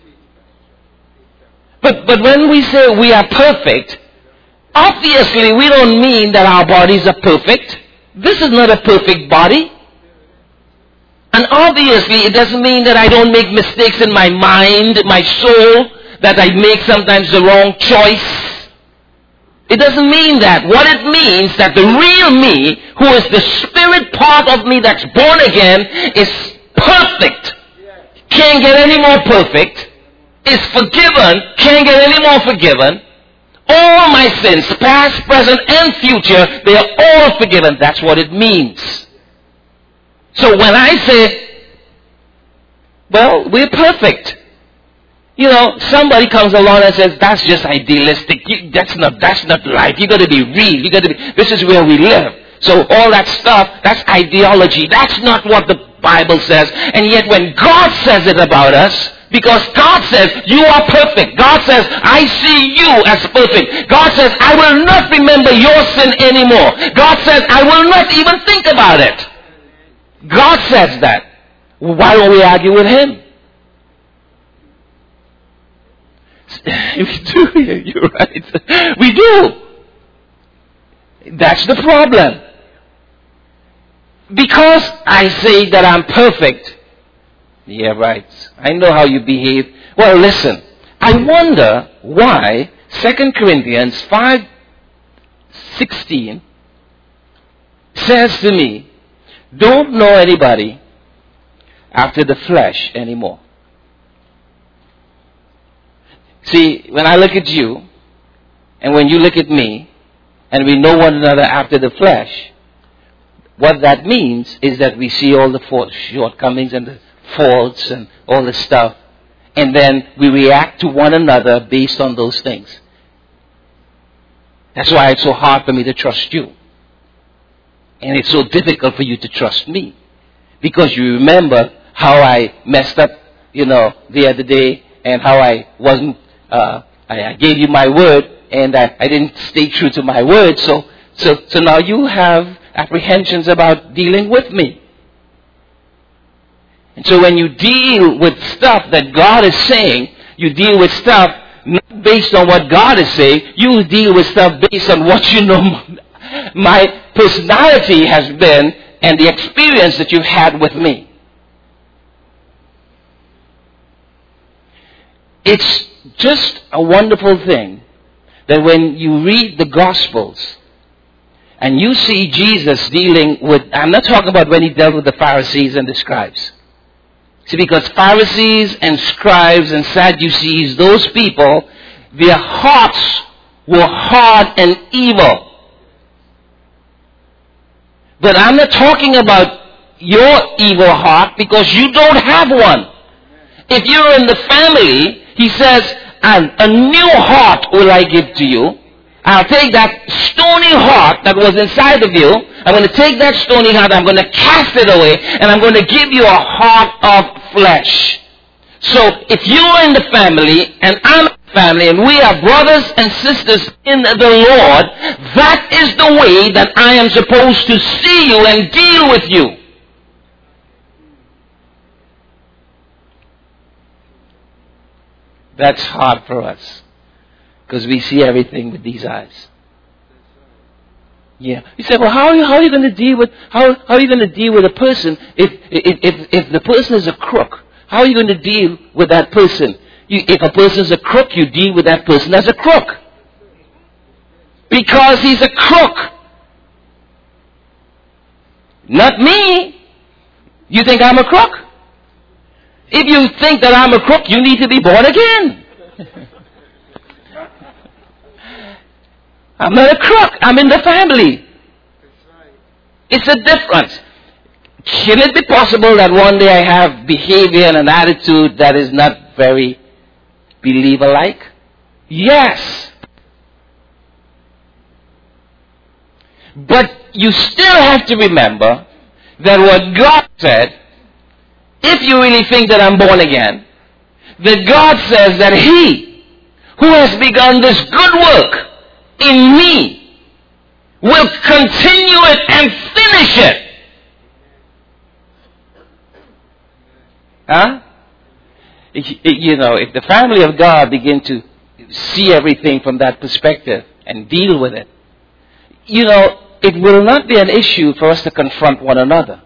But but when we say we are perfect, obviously we don't mean that our bodies are perfect. This is not a perfect body. And obviously it doesn't mean that I don't make mistakes in my mind, my soul, that I make sometimes the wrong choice. It doesn't mean that. What it means that the real me, who is the spirit part of me that's born again, is perfect. Can't get any more perfect. Is forgiven, can't get any more forgiven. All my sins, past, present, and future, they are all forgiven. That's what it means. So when I say, well, we're perfect. You know, somebody comes along and says, that's just idealistic. You, that's not, that's not life. You gotta be real. You gotta be, this is where we live. So all that stuff, that's ideology. That's not what the Bible says. And yet when God says it about us, because God says, you are perfect. God says, I see you as perfect. God says, I will not remember your sin anymore. God says, I will not even think about it. God says that. Why don't we argue with Him? We do, you're right. We do. That's the problem. Because I say that I'm perfect. Yeah, right. I know how you behave. Well, listen. I wonder why Second Corinthians five sixteen says to me, don't know anybody after the flesh anymore. See, when I look at you, and when you look at me, and we know one another after the flesh, what that means is that we see all the shortcomings and the faults and all the stuff, and then we react to one another based on those things. That's why it's so hard for me to trust you. And it's so difficult for you to trust me. Because you remember how I messed up, you know, the other day, and how I wasn't, uh, I, I gave you my word, and I, I didn't stay true to my word, so, so, so now you have apprehensions about dealing with me. And so when you deal with stuff that God is saying, you deal with stuff not based on what God is saying, you deal with stuff based on what you know my personality has been and the experience that you've had with me. It's just a wonderful thing that when you read the Gospels and you see Jesus dealing with, I'm not talking about when he dealt with the Pharisees and the scribes. See, because Pharisees and scribes and Sadducees, those people, their hearts were hard and evil. But I'm not talking about your evil heart, because you don't have one. If you're in the family, he says, and a new heart will I give to you. I'll take that stony heart that was inside of you. I'm going to take that stony heart, I'm going to cast it away, and I'm going to give you a heart of flesh. So if you're in the family, and I'm in the family, and we are brothers and sisters in the Lord, that is the way that I am supposed to see you and deal with you. That's hard for us, because we see everything with these eyes. Yeah. You say, well, how are you, how are you going to deal with how, how are you going to deal with a person if, if if if the person is a crook? How are you going to deal with that person? You, if a person is a crook, you deal with that person as a crook, because he's a crook. Not me. You think I'm a crook? If you think that I'm a crook, you need to be born again. I'm not a crook. I'm in the family. It's a difference. Can it be possible that one day I have behavior and an attitude that is not very believer-like? Yes. But you still have to remember that what God said, if you really think that I'm born again, that God says that He who has begun this good work in me will continue it and finish it. Huh? You know, if the family of God begin to see everything from that perspective and deal with it, you know, it will not be an issue for us to confront one another.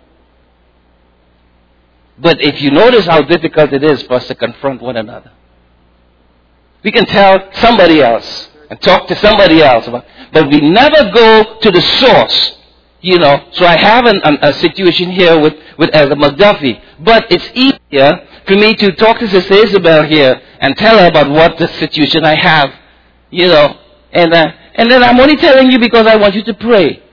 But if you notice how difficult it is for us to confront one another, we can tell somebody else and talk to somebody else about, but we never go to the source. You know, so I have an, an, a situation here with, with Elder McDuffie, but it's easier for me to talk to Sister Isabel here and tell her about what the situation I have, you know, and uh, and then I'm only telling you because I want you to pray.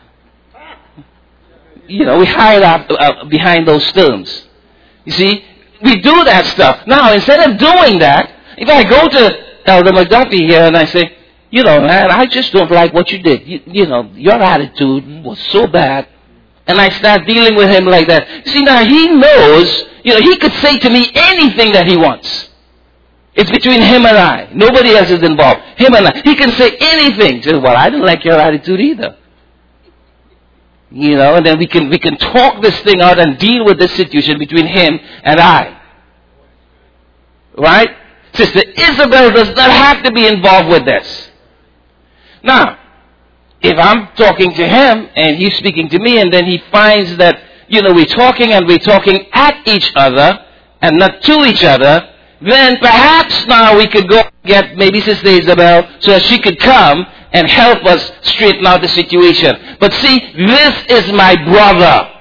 You know, we hide out uh, behind those terms. You see, we do that stuff. Now, instead of doing that, if I go to Elder McDuffie here and I say, you know, man, I just don't like what you did. You, you know, your attitude was so bad. And I start dealing with him like that. See, now he knows, you know, he could say to me anything that he wants. It's between him and I. Nobody else is involved. Him and I. He can say anything. He says, well, I didn't like your attitude either. You know, and then we can, we can talk this thing out and deal with this situation between him and I. Right? Sister Isabel does not have to be involved with this. Now, if I'm talking to him and he's speaking to me and then he finds that, you know, we're talking and we're talking at each other and not to each other, then perhaps now we could go get maybe Sister Isabel so that she could come and help us straighten out the situation. But see, this is my brother.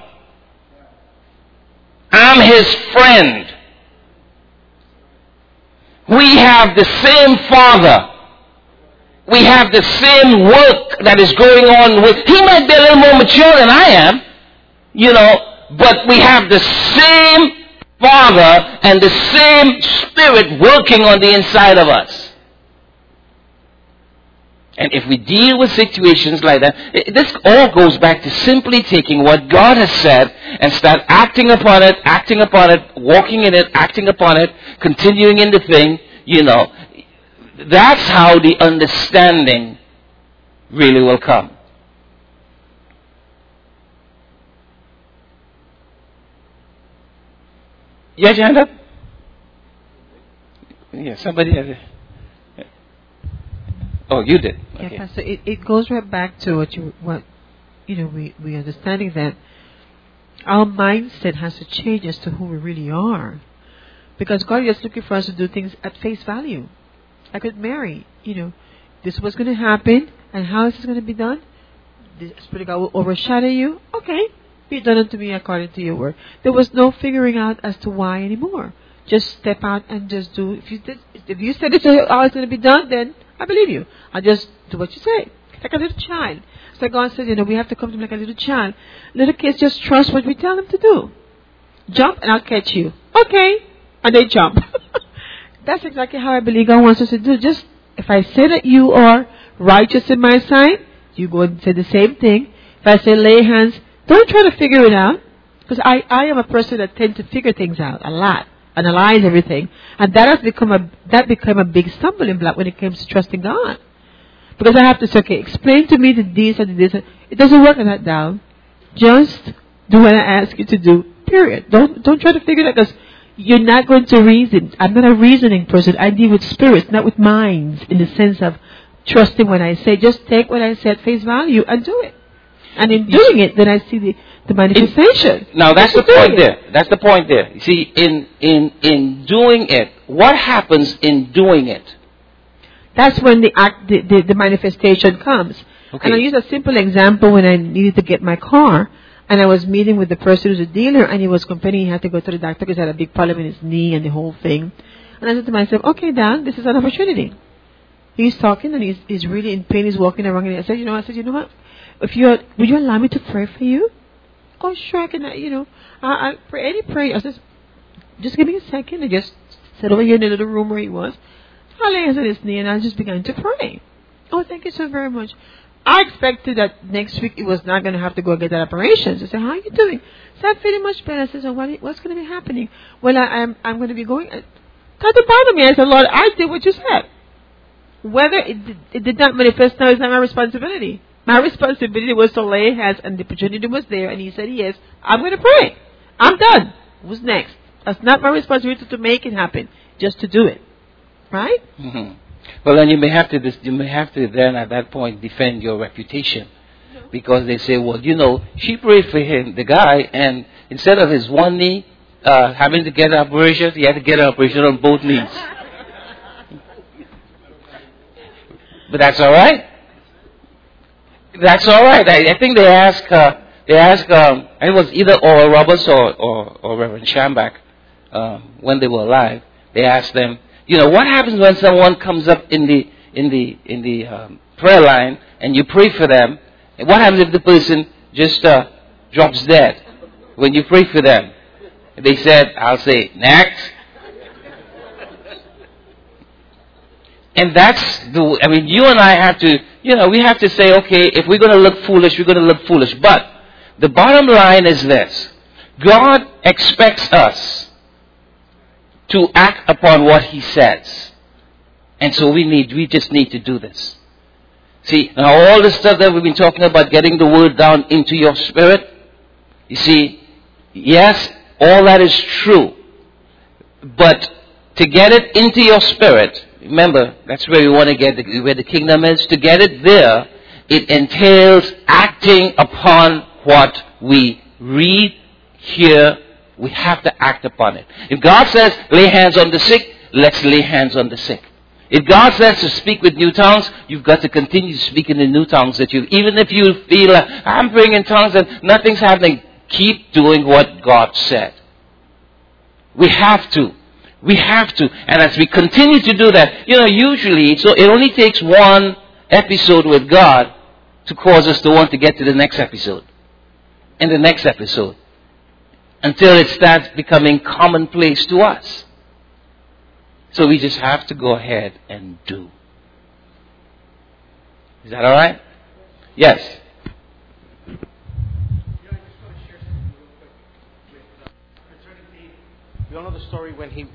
I'm his friend. We have the same father. We have the same work that is going on with... He might be a little more mature than I am, you know, but we have the same Father and the same Spirit working on the inside of us. And if we deal with situations like that, this all goes back to simply taking what God has said and start acting upon it, acting upon it, walking in it, acting upon it, continuing in the thing, you know. That's how the understanding really will come. You had your hand up? Yeah, somebody has it. Oh, you did. Okay. Yeah, Pastor, it, it goes right back to what you, what, you know, we, we understanding that our mindset has to change as to who we really are. Because God is looking for us to do things at face value. Like with Mary, you know, this is what's going to happen, and how is this going to be done? The Spirit of God will overshadow you. Okay, be done unto me according to your word. There was no figuring out as to why anymore. Just step out and just do. If you did, if you said it's how it's going to be done, then I believe you. I just do what you say, like a little child. So God said, you know, we have to come to him like a little child. Little kids just trust what we tell them to do. Jump and I'll catch you. Okay, and they jump. That's exactly how I believe God wants us to do. Just, if I say that you are righteous in my sight, you go and say the same thing. If I say lay hands, don't try to figure it out. Because I, I am a person that tends to figure things out a lot. Analyze everything. And that has become a, that became a big stumbling block when it comes to trusting God. Because I have to say, okay, explain to me the this and the this. It doesn't work like that down. Just do what I ask you to do. Period. Don't, don't try to figure it out, because you're not going to reason. I'm not a reasoning person. I deal with spirits, not with minds, in the sense of trusting what I say. Just take what I say at face value and do it. And in doing it, then I see the, the manifestation. It, now that's the point there. That's the point there. You see, in, in, in doing it, what happens in doing it? That's when the, act, the, the, the manifestation comes. Okay. And I'll use a simple example when I needed to get my car. And I was meeting with the person who's a dealer, and he was complaining he had to go to the doctor because he had a big problem in his knee and the whole thing. And I said to myself, okay, Dan, this is an opportunity. He's talking and he's, he's really in pain. He's walking around. And I said, you know, I said, you know what? If you are, would you allow me to pray for you? Oh, sure, I can. You know, I, I pray any prayer. I said, just give me a second. I just sat over here in the little room where he was. I lay hands on his knee and I just began to pray. Oh, thank you so very much. I expected that next week it was not going to have to go get that operation. So I said, how are you doing? So I'm feeling much better. I said, so what, what's going to be happening? Well, I, I'm, I'm going to be going. It doesn't bother me. I said, Lord, I did what you said. Whether it did, it did not manifest now is not my responsibility. My responsibility was to lay hands, and the opportunity was there, and he said, yes, I'm going to pray. I'm done. Who's next? That's not my responsibility to make it happen, just to do it. Right? Mm-hmm. Well, then you may have to you may have to then at that point defend your reputation, no. Because they say, well, you know, she prayed for him, the guy, and instead of his one knee uh, having to get an operation, he had to get an operation on both knees. But that's all right. That's all right. I, I think they asked uh, they asked um, it was either Oral Roberts or, or, or Reverend Schambach um, when they were alive. They asked them, you know, what happens when someone comes up in the in the in the um, prayer line and you pray for them? And what happens if the person just uh, drops dead when you pray for them? If they said, I'll say, next. And that's the, I mean, you and I have to, you know, we have to say, okay, if we're going to look foolish, we're going to look foolish. But the bottom line is this. God expects us to act upon what He says. And so we need, we just need to do this. See, now all the stuff that we've been talking about, getting the word down into your spirit, you see, yes, all that is true. But to get it into your spirit, remember, that's where we want to get, the, where the kingdom is. To get it there, it entails acting upon what we read, hear. We have to act upon it. If God says, lay hands on the sick, let's lay hands on the sick. If God says to speak with new tongues, you've got to continue to speak in the new tongues that you, even if you feel, uh, I'm praying in tongues and nothing's happening, keep doing what God said. We have to. We have to. And as we continue to do that, you know, usually, so it only takes one episode with God to cause us to want to get to the next episode. And the next episode. Until it starts becoming commonplace to us. So we just have to go ahead and do. Is that all right? Yes. We all know the story when he,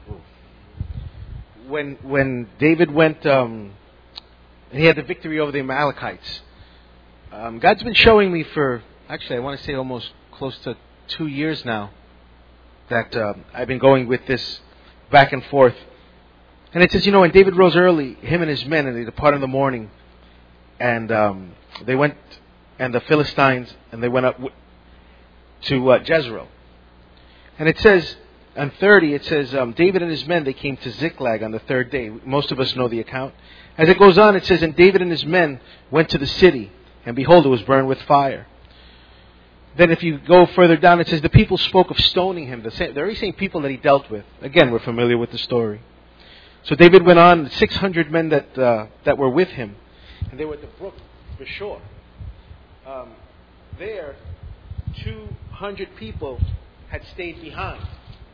when when David went, um, and he had the victory over the Amalekites. Um, God's been showing me for, actually I want to say almost close to two years now, that um, I've been going with this back and forth. And it says, you know, when David rose early, him and his men, and they departed in the morning, and um, they went, and the Philistines, and they went up w- to uh, Jezreel. And it says, on thirty, it says, um, David and his men, they came to Ziklag on the third day. Most of us know the account. As it goes on, it says, and David and his men went to the city, and behold, it was burned with fire. Then if you go further down, it says, the people spoke of stoning him, the, same, the very same people that he dealt with. Again, we're familiar with the story. So David went on, six hundred men that uh, that were with him, and they were at the brook, the shore. Um, there, two hundred people had stayed behind.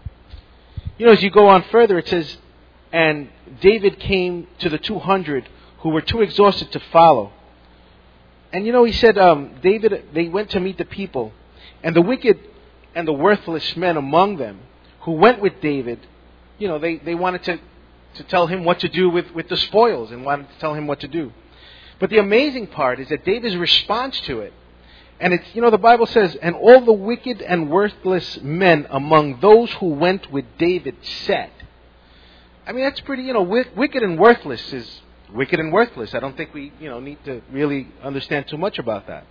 You know, as you go on further, it says, and David came to the two hundred who were too exhausted to follow. And you know, he said, um, David, they went to meet the people, and the wicked and the worthless men among them who went with David, you know, they, they wanted to to tell him what to do with, with the spoils and wanted to tell him what to do. But the amazing part is that David's response to it, and it's, you know, the Bible says, and all the wicked and worthless men among those who went with David said. I mean, that's pretty, you know, w- wicked and worthless is wicked and worthless. I don't think we, you know, need to really understand too much about that.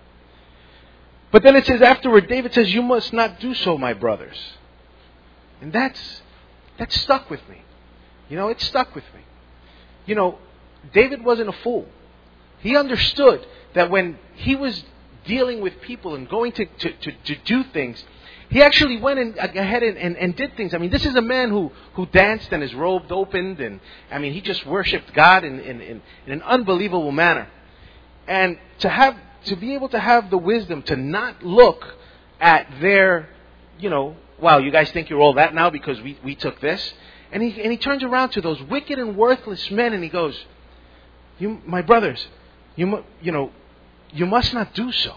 But then it says afterward, David says, you must not do so, my brothers. And that's, that stuck with me. You know, it stuck with me. You know, David wasn't a fool. He understood that when he was dealing with people and going to, to, to, to do things, he actually went in, ahead and, and, and did things. I mean, this is a man who, who danced and his robe opened, and I mean, he just worshipped God in, in, in, in an unbelievable manner. And to have to be able to have the wisdom to not look at their, you know, wow, you guys think you're all that now because we, we took this. And he and he turns around to those wicked and worthless men and he goes, "You, my brothers, you mu- you know, you must not do so."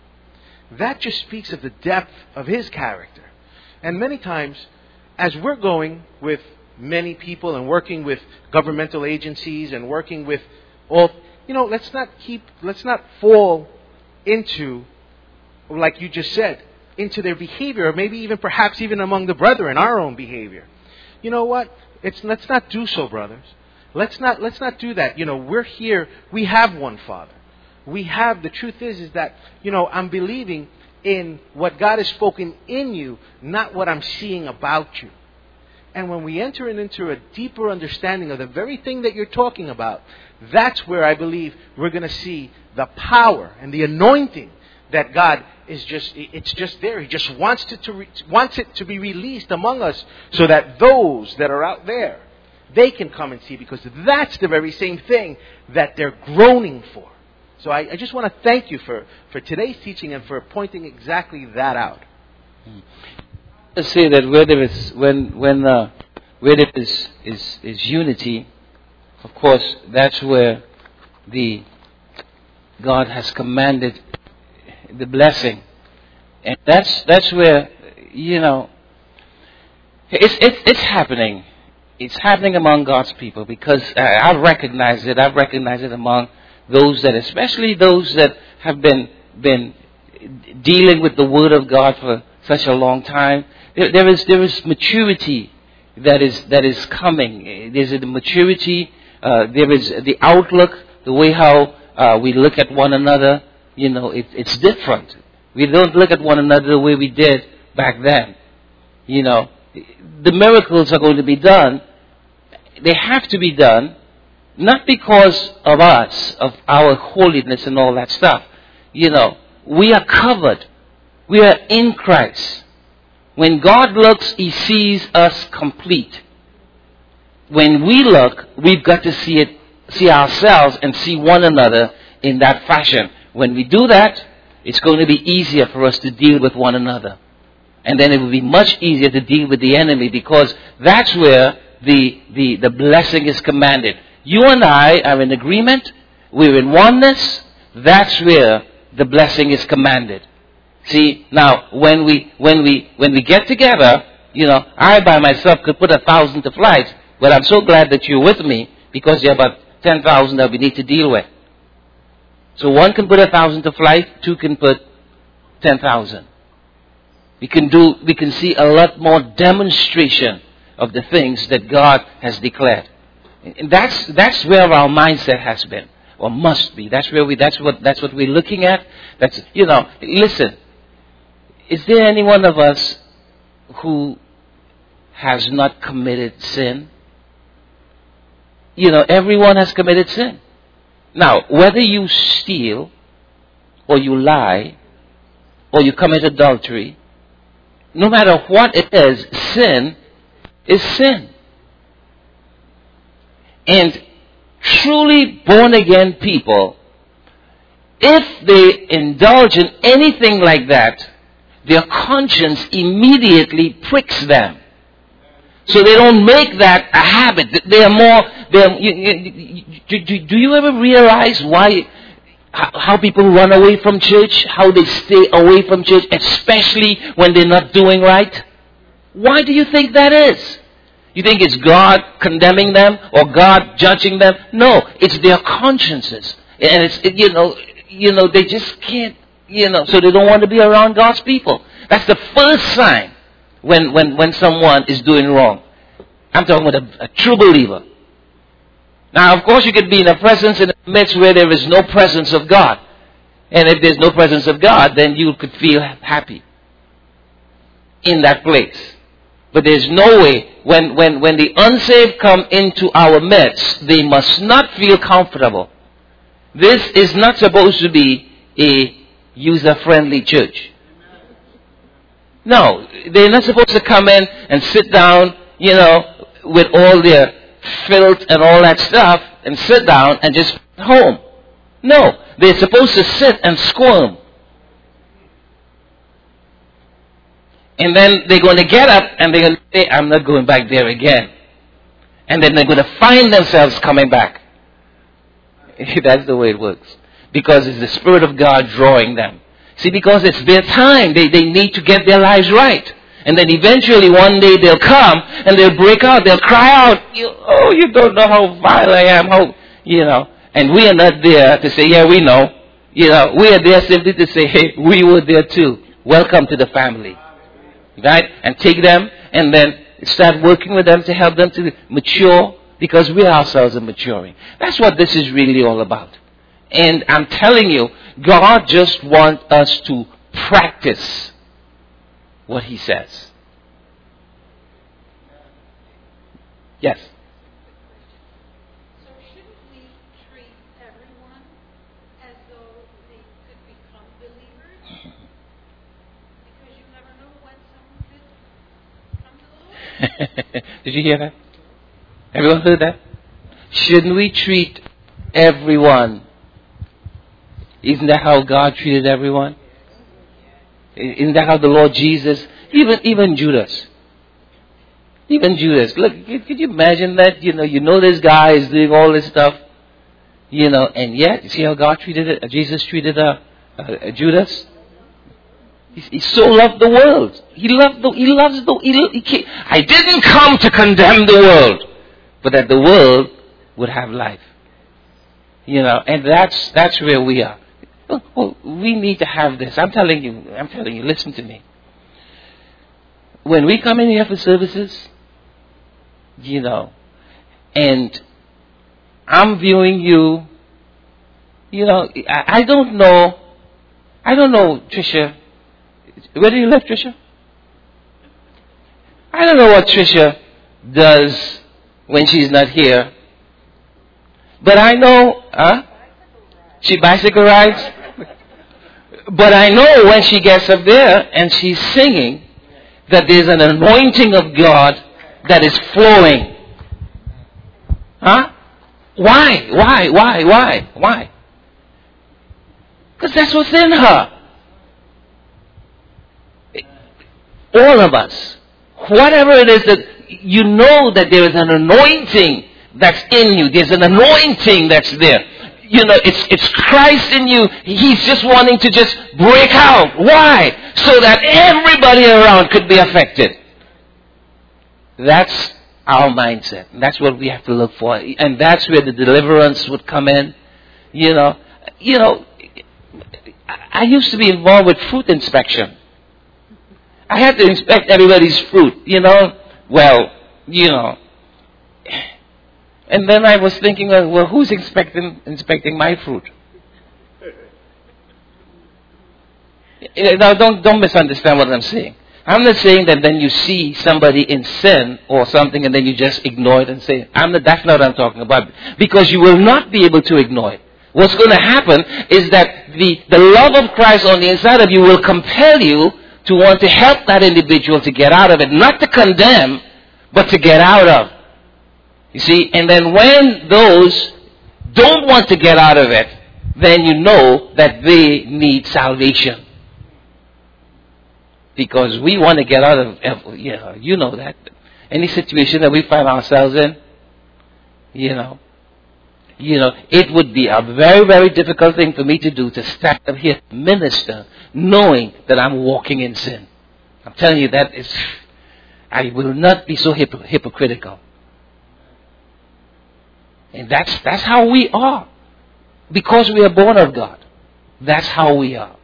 That just speaks of the depth of his character. And many times, as we're going with many people and working with governmental agencies and working with all, you know, let's not keep, let's not fall into, like you just said, into their behavior, or maybe even perhaps even among the brethren, our own behavior. You know what? It's let's not do so, brothers. Let's not let's not do that. You know, we're here. We have one Father. We have. The truth is, is that, you know, I'm believing in what God has spoken in you, not what I'm seeing about you. And when we enter into a deeper understanding of the very thing that you're talking about, that's where I believe we're going to see the power and the anointing that God is just, it's just there. He just wants it to, re, wants it to be released among us so that those that are out there, they can come and see, because that's the very same thing that they're groaning for. So I, I just want to thank you for, for today's teaching and for pointing exactly that out. to say that where there is when when uh, where there is, is is unity, of course, that's where the God has commanded the blessing, and that's that's where you know it's it's it's happening. It's happening among God's people because uh, I've recognized it. I've recognized it among those that, especially those that have been been dealing with the Word of God for such a long time. There, there is there is maturity that is that is coming. There's a maturity. Uh, there is the outlook, the way how uh, we look at one another. You know, it, it's different. We don't look at one another the way we did back then. You know, the miracles are going to be done. They have to be done, not because of us, of our holiness and all that stuff. You know, we are covered. We are in Christ. When God looks, He sees us complete. When we look, we've got to see it, see ourselves and see one another in that fashion. When we do that, it's going to be easier for us to deal with one another. And then it will be much easier to deal with the enemy because that's where the, the, the blessing is commanded. You and I are in agreement. We're in oneness. That's where the blessing is commanded. See, now, when we, when we, when we get together, you know, I by myself could put a thousand to flight, but I'm so glad that you're with me because there are about ten thousand that we need to deal with. So one can put a thousand to flight, two can put ten thousand. We can do, we can see a lot more demonstration of the things that God has declared. And that's, that's where our mindset has been, or must be. That's where we, that's what, that's what we're looking at. That's, you know, listen, is there any one of us who has not committed sin? You know, everyone has committed sin. Now, whether you steal, or you lie, or you commit adultery, no matter what it is, sin is sin. And truly born again people, if they indulge in anything like that, their conscience immediately pricks them. So they don't make that a habit. They are more, they are, you, you, do, do you ever realize why, how people run away from church, how they stay away from church, especially when they're not doing right? Why do you think that is? You think it's God condemning them or God judging them? No, it's their consciences. And it's, it, you know, you know, they just can't, you know, so they don't want to be around God's people. That's the first sign when, when, when someone is doing wrong. I'm talking about a, a true believer. Now, of course, you could be in a presence in a midst where there is no presence of God. And if there's no presence of God, then you could feel happy in that place. But there's no way, when, when, when the unsaved come into our midst, they must not feel comfortable. This is not supposed to be a user-friendly church. No, they're not supposed to come in and sit down, you know, with all their filth and all that stuff, and sit down and just home. No, they're supposed to sit and squirm. And then they're going to get up and they're going to say, I'm not going back there again. And then they're going to find themselves coming back. That's the way it works. Because it's the Spirit of God drawing them. See, because it's their time. They, they need to get their lives right. And then eventually one day they'll come and they'll break out. They'll cry out, you, oh, you don't know how vile I am. How, you know. And we are not there to say, yeah, we know. You know, we are there simply to say, hey, we were there too. Welcome to the family. Right? And take them and then start working with them to help them to mature, because we ourselves are maturing. That's what this is really all about. And I'm telling you, God just wants us to practice what He says. Yes? So shouldn't we treat everyone as though they could become believers? Because you never know when someone could come to the Lord. Did you hear that? Everyone heard that? Shouldn't we treat everyone? Isn't that how God treated everyone? Isn't that how the Lord Jesus, Even even Judas. Even Judas. Look, could, could you imagine that? You know, you know this guy is doing all this stuff. You know, and yet, you see how God treated it, Jesus treated uh, uh, Judas? He, he so loved the world. He loved the, he loves the, he, he, I didn't come to condemn the world, but that the world would have life. You know, and that's, that's where we are. Well, well, we need to have this. I'm telling you, I'm telling you, listen to me. When we come in here for services, you know, and I'm viewing you, you know, I, I don't know, I don't know, Tricia, where do you live, Tricia? I don't know what Tricia does when she's not here, but I know, huh? She bicycle rides? But I know when she gets up there and she's singing that there's an anointing of God that is flowing. Huh? Why? Why? Why? Why? Why? Because that's what's in her. All of us. Whatever it is that you know that there is an anointing that's in you. There's an anointing that's there. You know, it's it's Christ in you. He's just wanting to just break out. Why? So that everybody around could be affected. That's our mindset. That's what we have to look for. And that's where the deliverance would come in. You know, you know, I used to be involved with fruit inspection. I had to inspect everybody's fruit, you know. Well, you know. And then I was thinking, well, well who's inspecting, inspecting my fruit? Now, don't, don't misunderstand what I'm saying. I'm not saying that then you see somebody in sin or something and then you just ignore it and say, I'm not, that's not what I'm talking about. Because you will not be able to ignore it. What's going to happen is that the, the love of Christ on the inside of you will compel you to want to help that individual to get out of it. Not to condemn, but to get out of. You see, and then when those don't want to get out of it, then you know that they need salvation. Because we want to get out of, you know, you know that. Any situation that we find ourselves in, you know, you know, it would be a very, very difficult thing for me to do to stand up here and minister knowing that I'm walking in sin. I'm telling you that is, I will not be so hypo- hypocritical. And that's, that's how we are. Because we are born of God. That's how we are.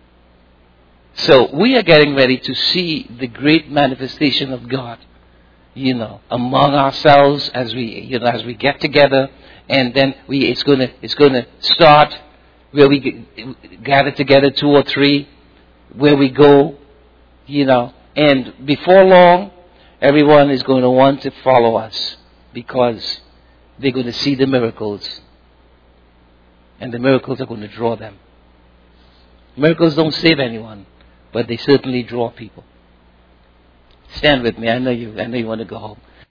So we are getting ready to see the great manifestation of God, you know, among ourselves as we, you know, as we get together, and then we, it's going to, it's going to start where we get, gather together two or three, where we go, you know, and before long, everyone is going to want to follow us because they're going to see the miracles, and the miracles are going to draw them. Miracles don't save anyone, but they certainly draw people. Stand with me. I know you. I know you want to go home.